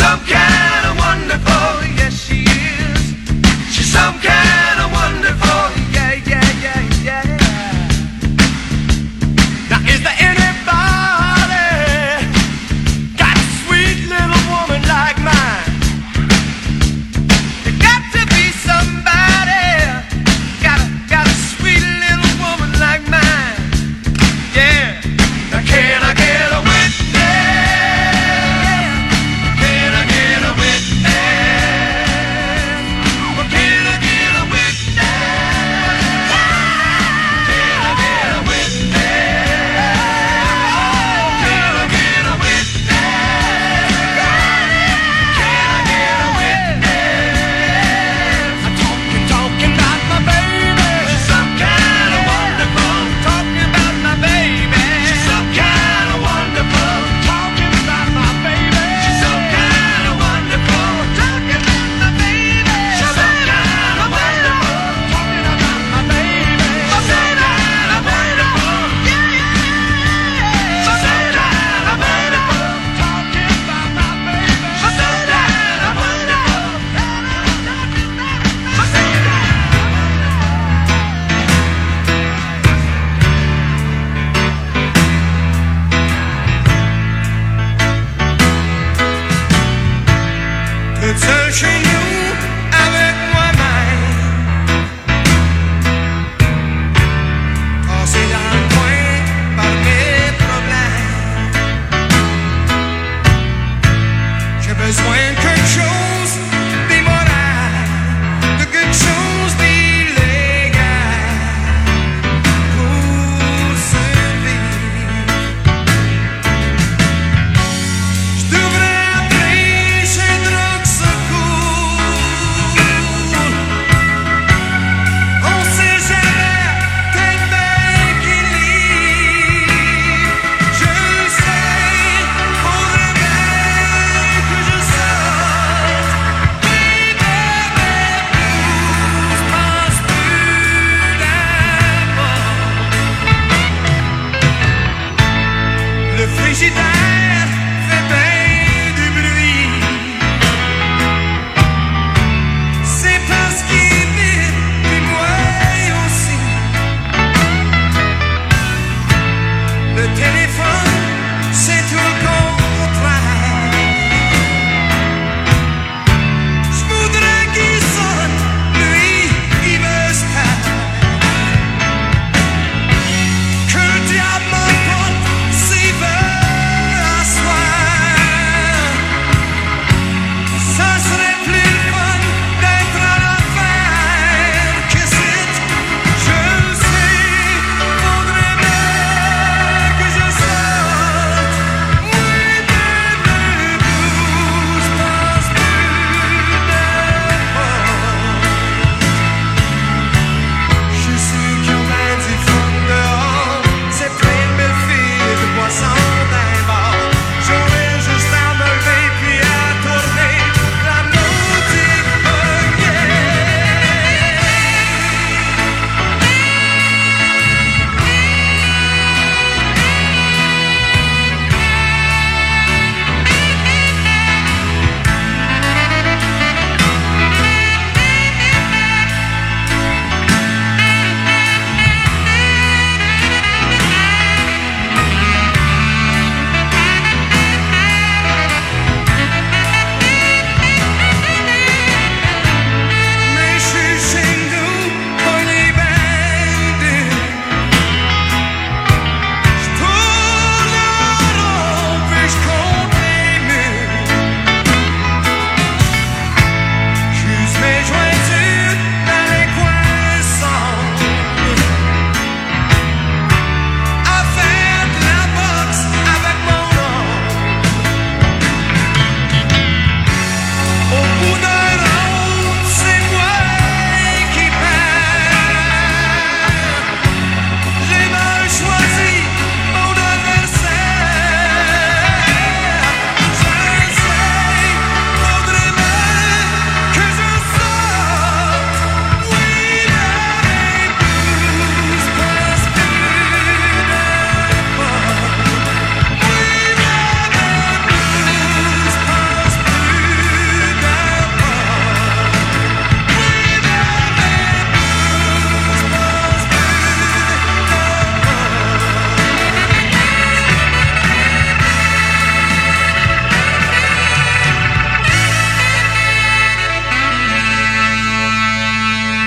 some kind of wonderful, yes she is. She's some kind of wonderful, yeah, yeah, yeah, yeah. Now is there anybody got a sweet little woman like mine? There got to be somebody got a sweet little woman like mine. Yeah. Now can I get a witness? Can I get a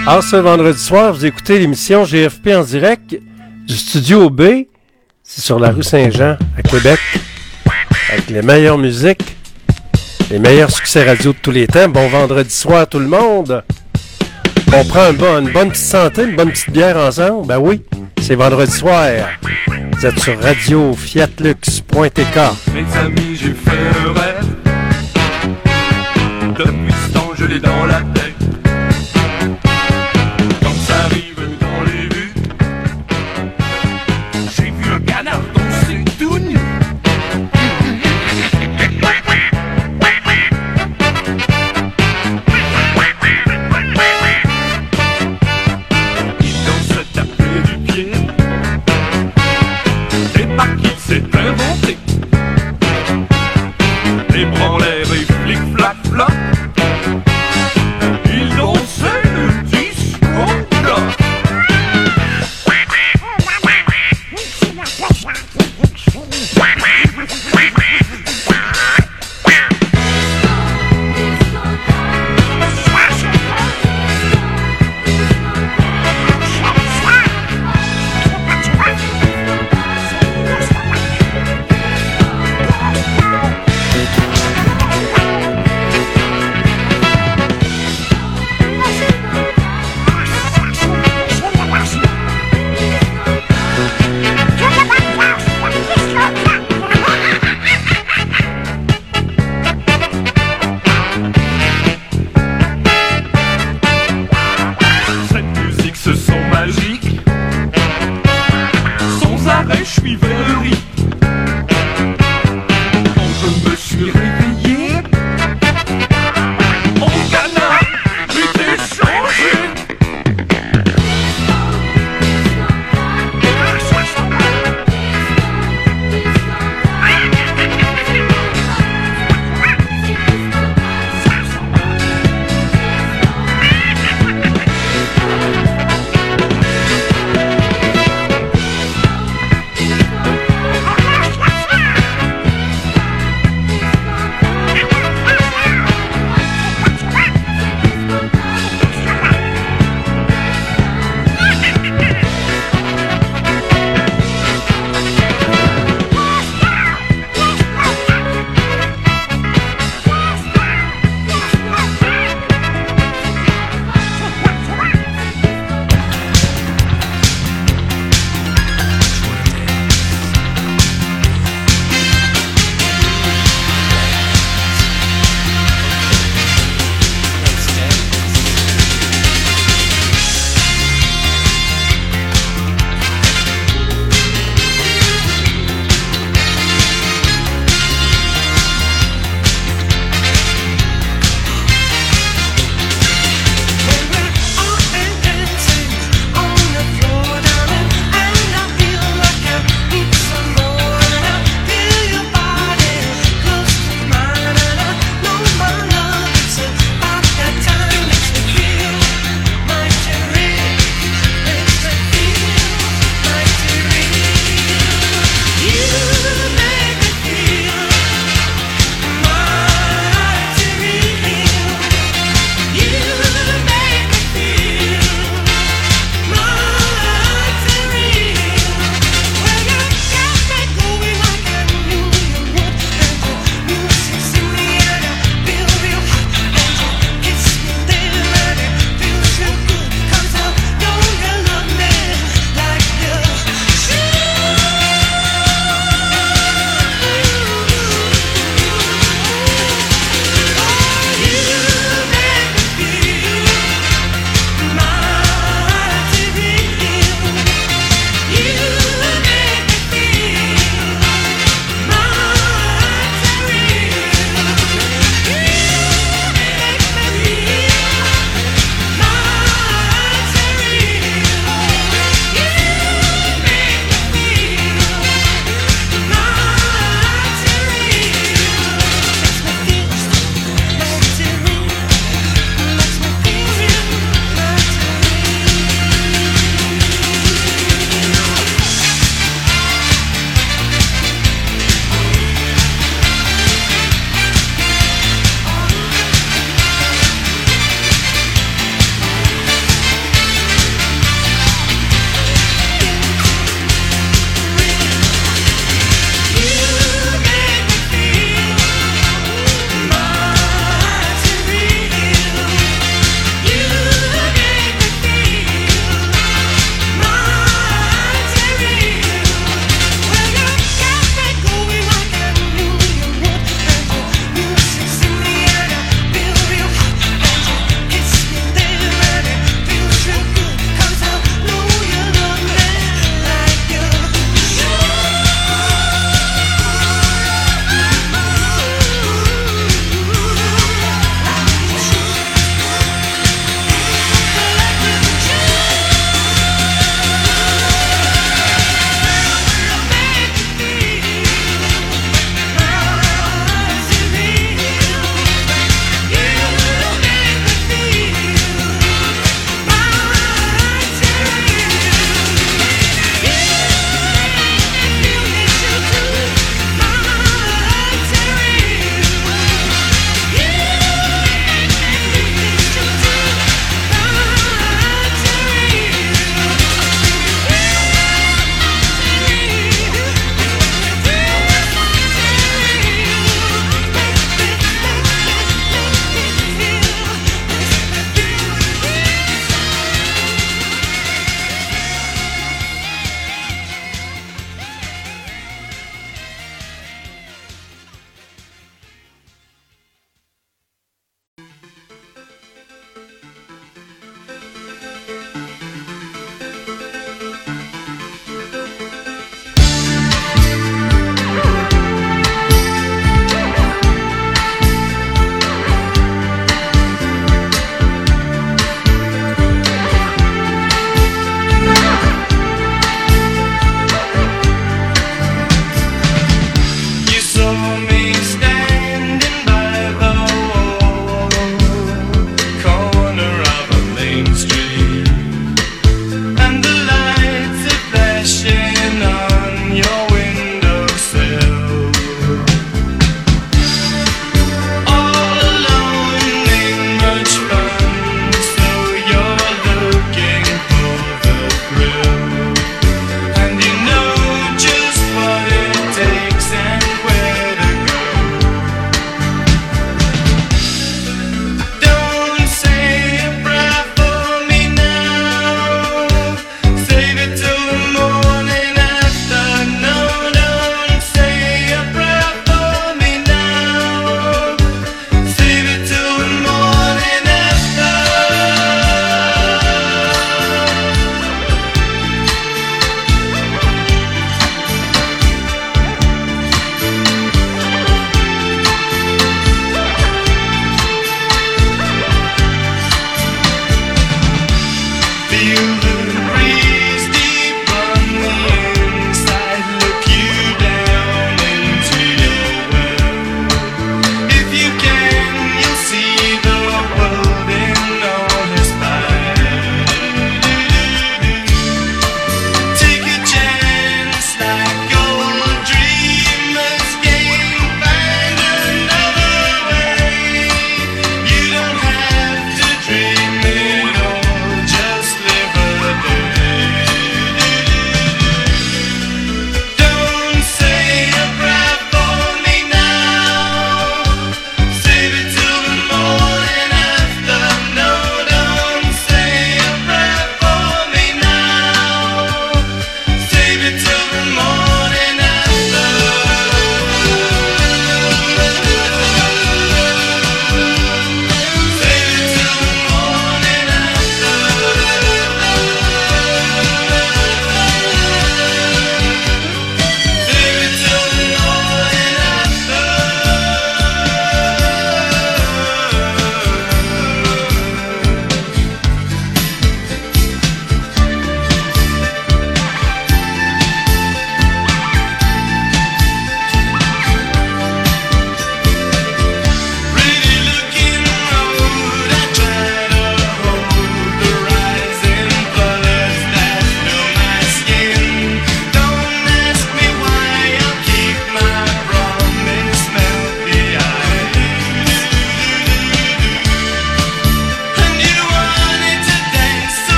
Alors, ce vendredi soir, vous écoutez l'émission GFP en direct du Studio B. C'est sur la rue Saint-Jean, à Québec, avec les meilleures musiques, les meilleurs succès radio de tous les temps. Bon vendredi soir, tout le monde! On prend une bonne petite santé, une bonne petite bière ensemble? Ben oui, c'est vendredi soir. Vous êtes sur radio fiatlux.tk. Mes amis, j'ai fait le rêve. Depuis ce temps, je l'ai dans la tête. Quand ça arrive dans les vues, j'ai vu un canard danser tout nu. Il danse taper du pied. C'est pas qui s'est inventé. Les branleurs et flic-flac-flac. Il dansait le disco-là.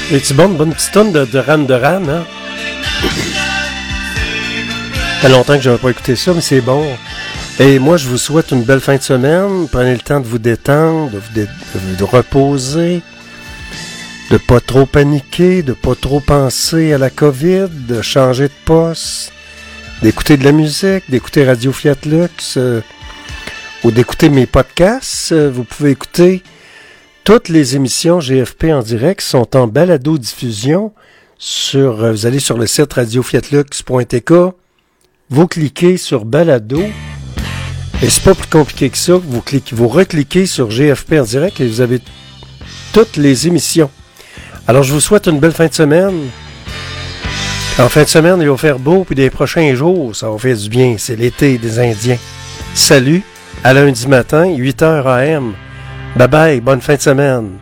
Es-tu bonne petite tonne de Ran, hein? Ça fait longtemps que je n'avais pas écouté ça, mais c'est bon. Et moi, je vous souhaite une belle fin de semaine. Prenez le temps de vous détendre, de reposer, de pas trop paniquer, de pas trop penser à la COVID, de changer de poste, d'écouter de la musique, d'écouter Radio Fiat Lux, ou d'écouter mes podcasts. Vous pouvez écouter toutes les émissions GFP en direct sont en balado-diffusion. Vous allez sur le site radiofiatlux.tk, vous cliquez sur balado, et c'est pas plus compliqué que ça. Vous recliquez sur GFP en direct et vous avez toutes les émissions. Alors, je vous souhaite une belle fin de semaine. En fin de semaine, il va faire beau, puis des prochains jours, ça va faire du bien. C'est l'été des Indiens. Salut, à lundi matin, 8h AM. Bye bye, bonne fin de semaine.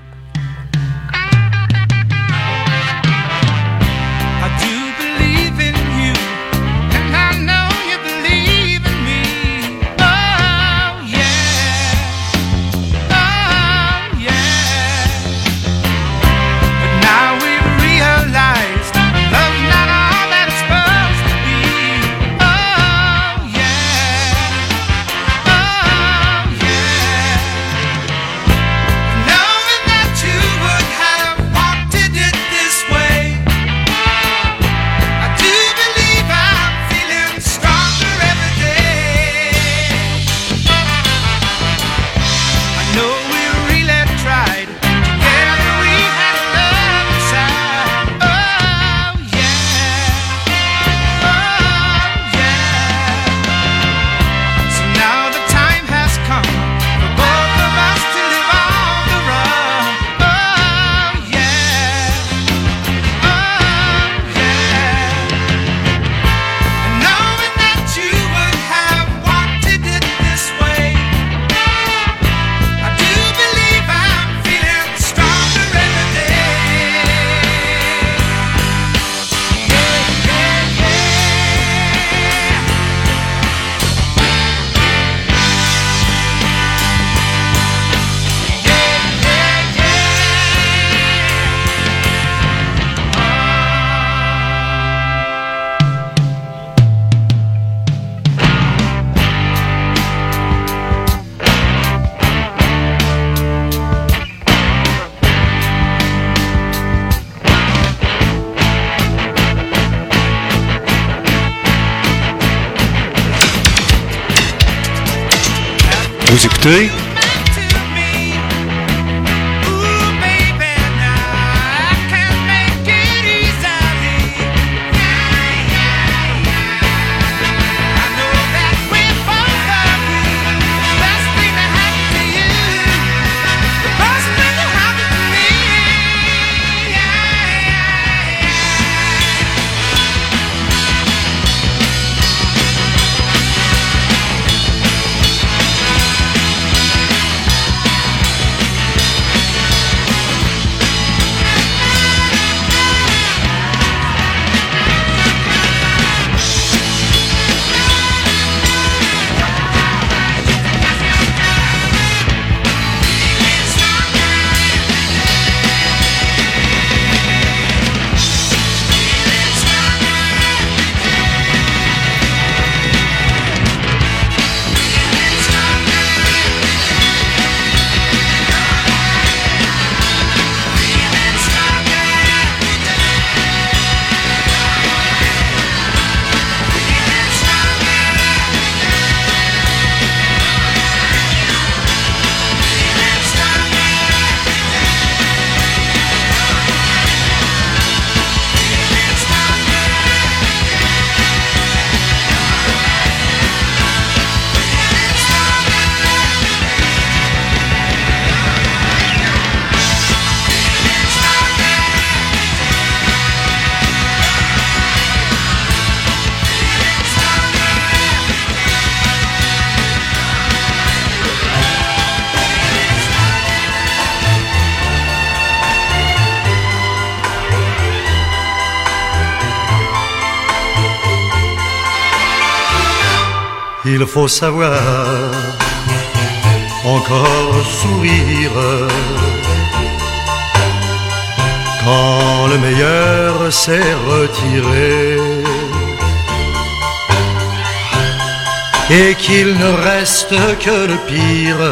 Vous écoutez Il faut savoir encore sourire quand le meilleur s'est retiré et qu'il ne reste que le pire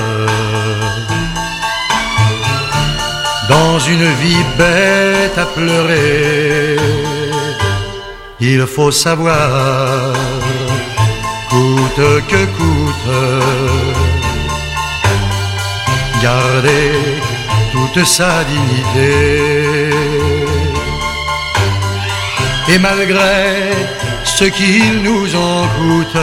dans une vie bête à pleurer. Il faut savoir, coûte que coûte, garder toute sa dignité. Et malgré ce qu'il nous en coûte,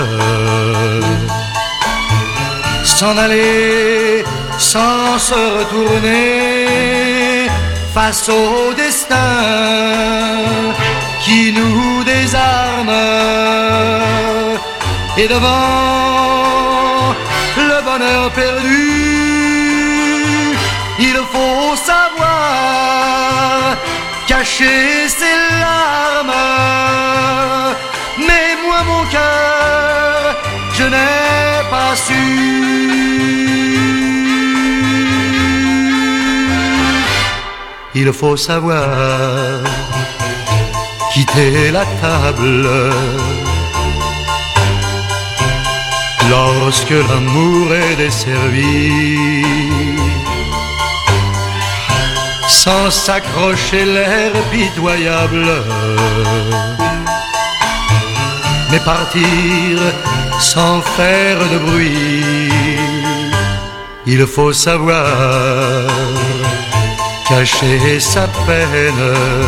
s'en aller sans se retourner face au destin qui nous désarme. Et devant le bonheur perdu, il faut savoir cacher ses larmes. Mais moi mon cœur, je n'ai pas su. Il faut savoir quitter la table lorsque l'amour est desservi, sans s'accrocher l'air pitoyable, mais partir sans faire de bruit. Il faut savoir cacher sa peine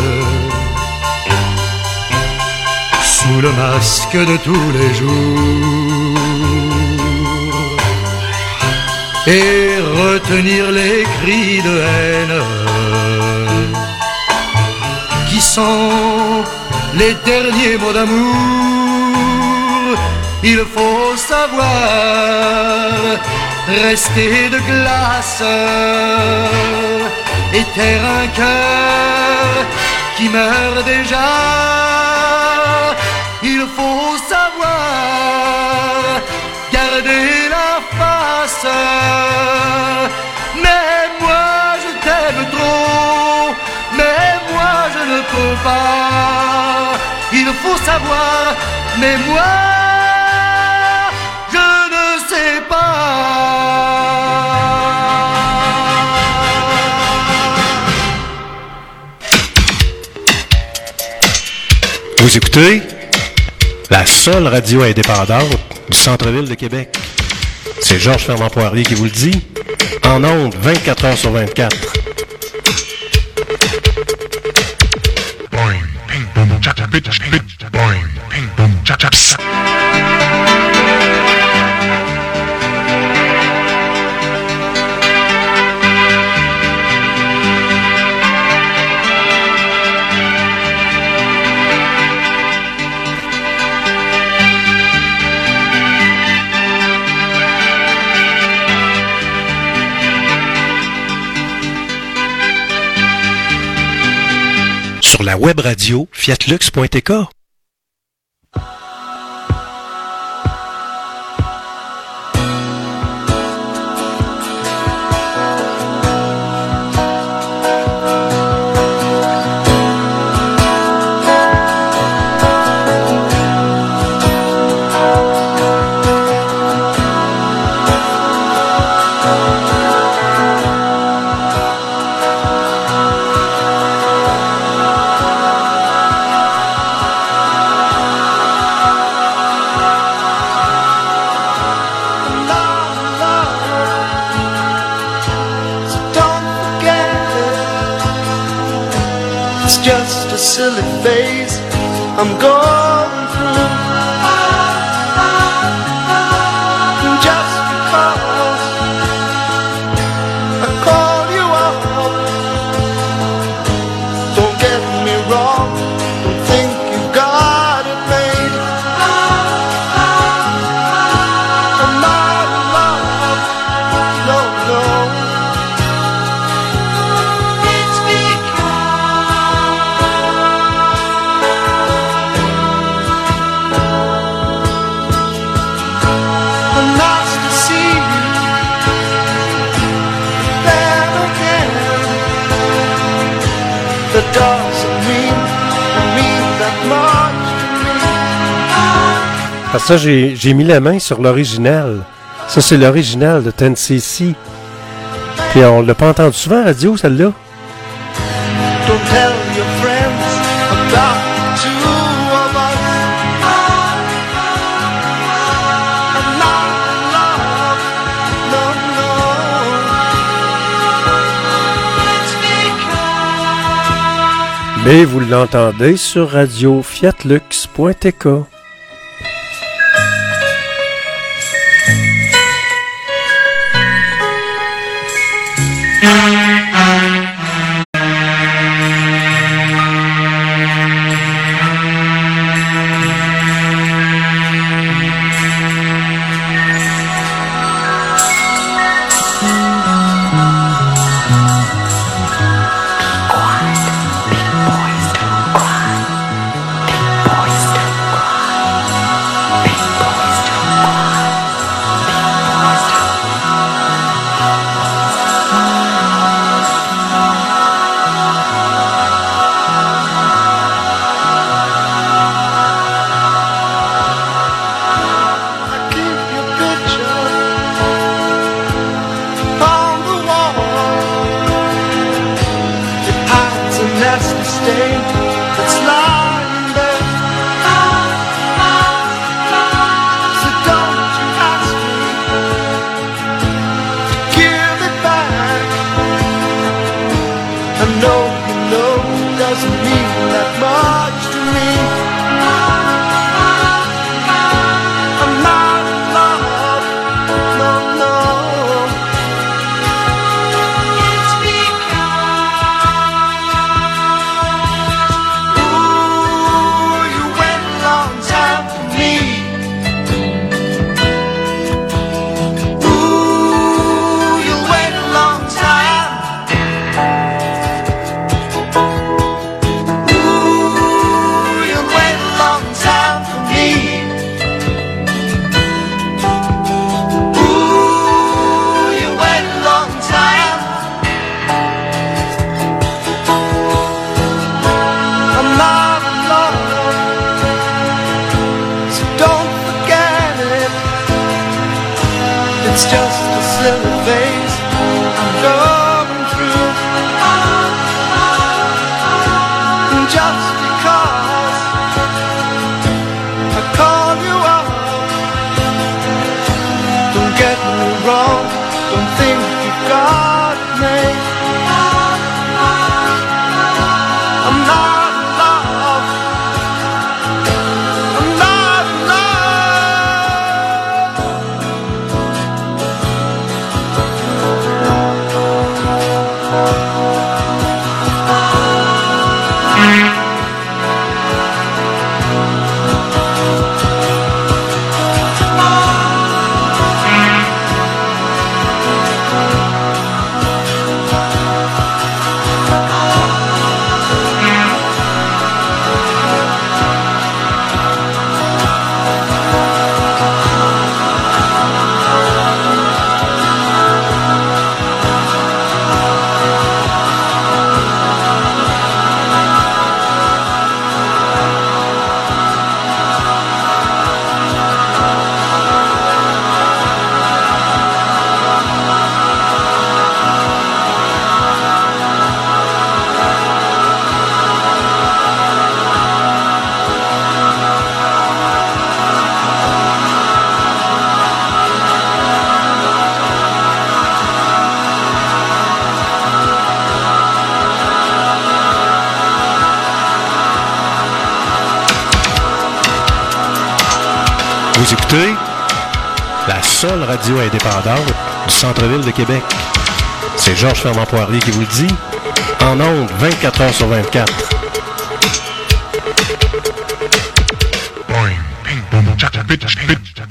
sous le masque de tous les jours et retenir les cris de haine qui sont les derniers mots d'amour. Il faut savoir rester de glace et taire un cœur qui meurt déjà. Il faut savoir garder la face. Mais moi je t'aime trop, mais moi je ne peux pas. Il faut savoir, mais moi je ne sais pas. Vous écoutez la seule radio indépendante du centre-ville de Québec. C'est Georges Fernand Poirier qui vous le dit. En ondes, 24 heures sur 24. Boing, ping, boom, cha-cha, bit, bit, boing, ping, boom, cha-cha, pss. Sur la web radio fiatlux.tk. Silly phase I'm going through. Just because I call you up, don't get me wrong, don't think you got it made. I'm not in love, no, no. It's that doesn't mean Parce que ça, j'ai mis la main sur l'original. Ça, c'est l'original de 10cc. Puis on l'a pas entendu souvent à la radio, celle-là. Don't tell your friends about the two of us. I'm not in love, no, no. Mais vous l'entendez sur radio fiatlux.tk. Vous écoutez la seule radio indépendante du centre-ville de Québec. C'est Georges Fernand Poirier qui vous le dit. En ondes, 24 heures sur 24. Boing, ping, boom, chaka, bitch, bitch.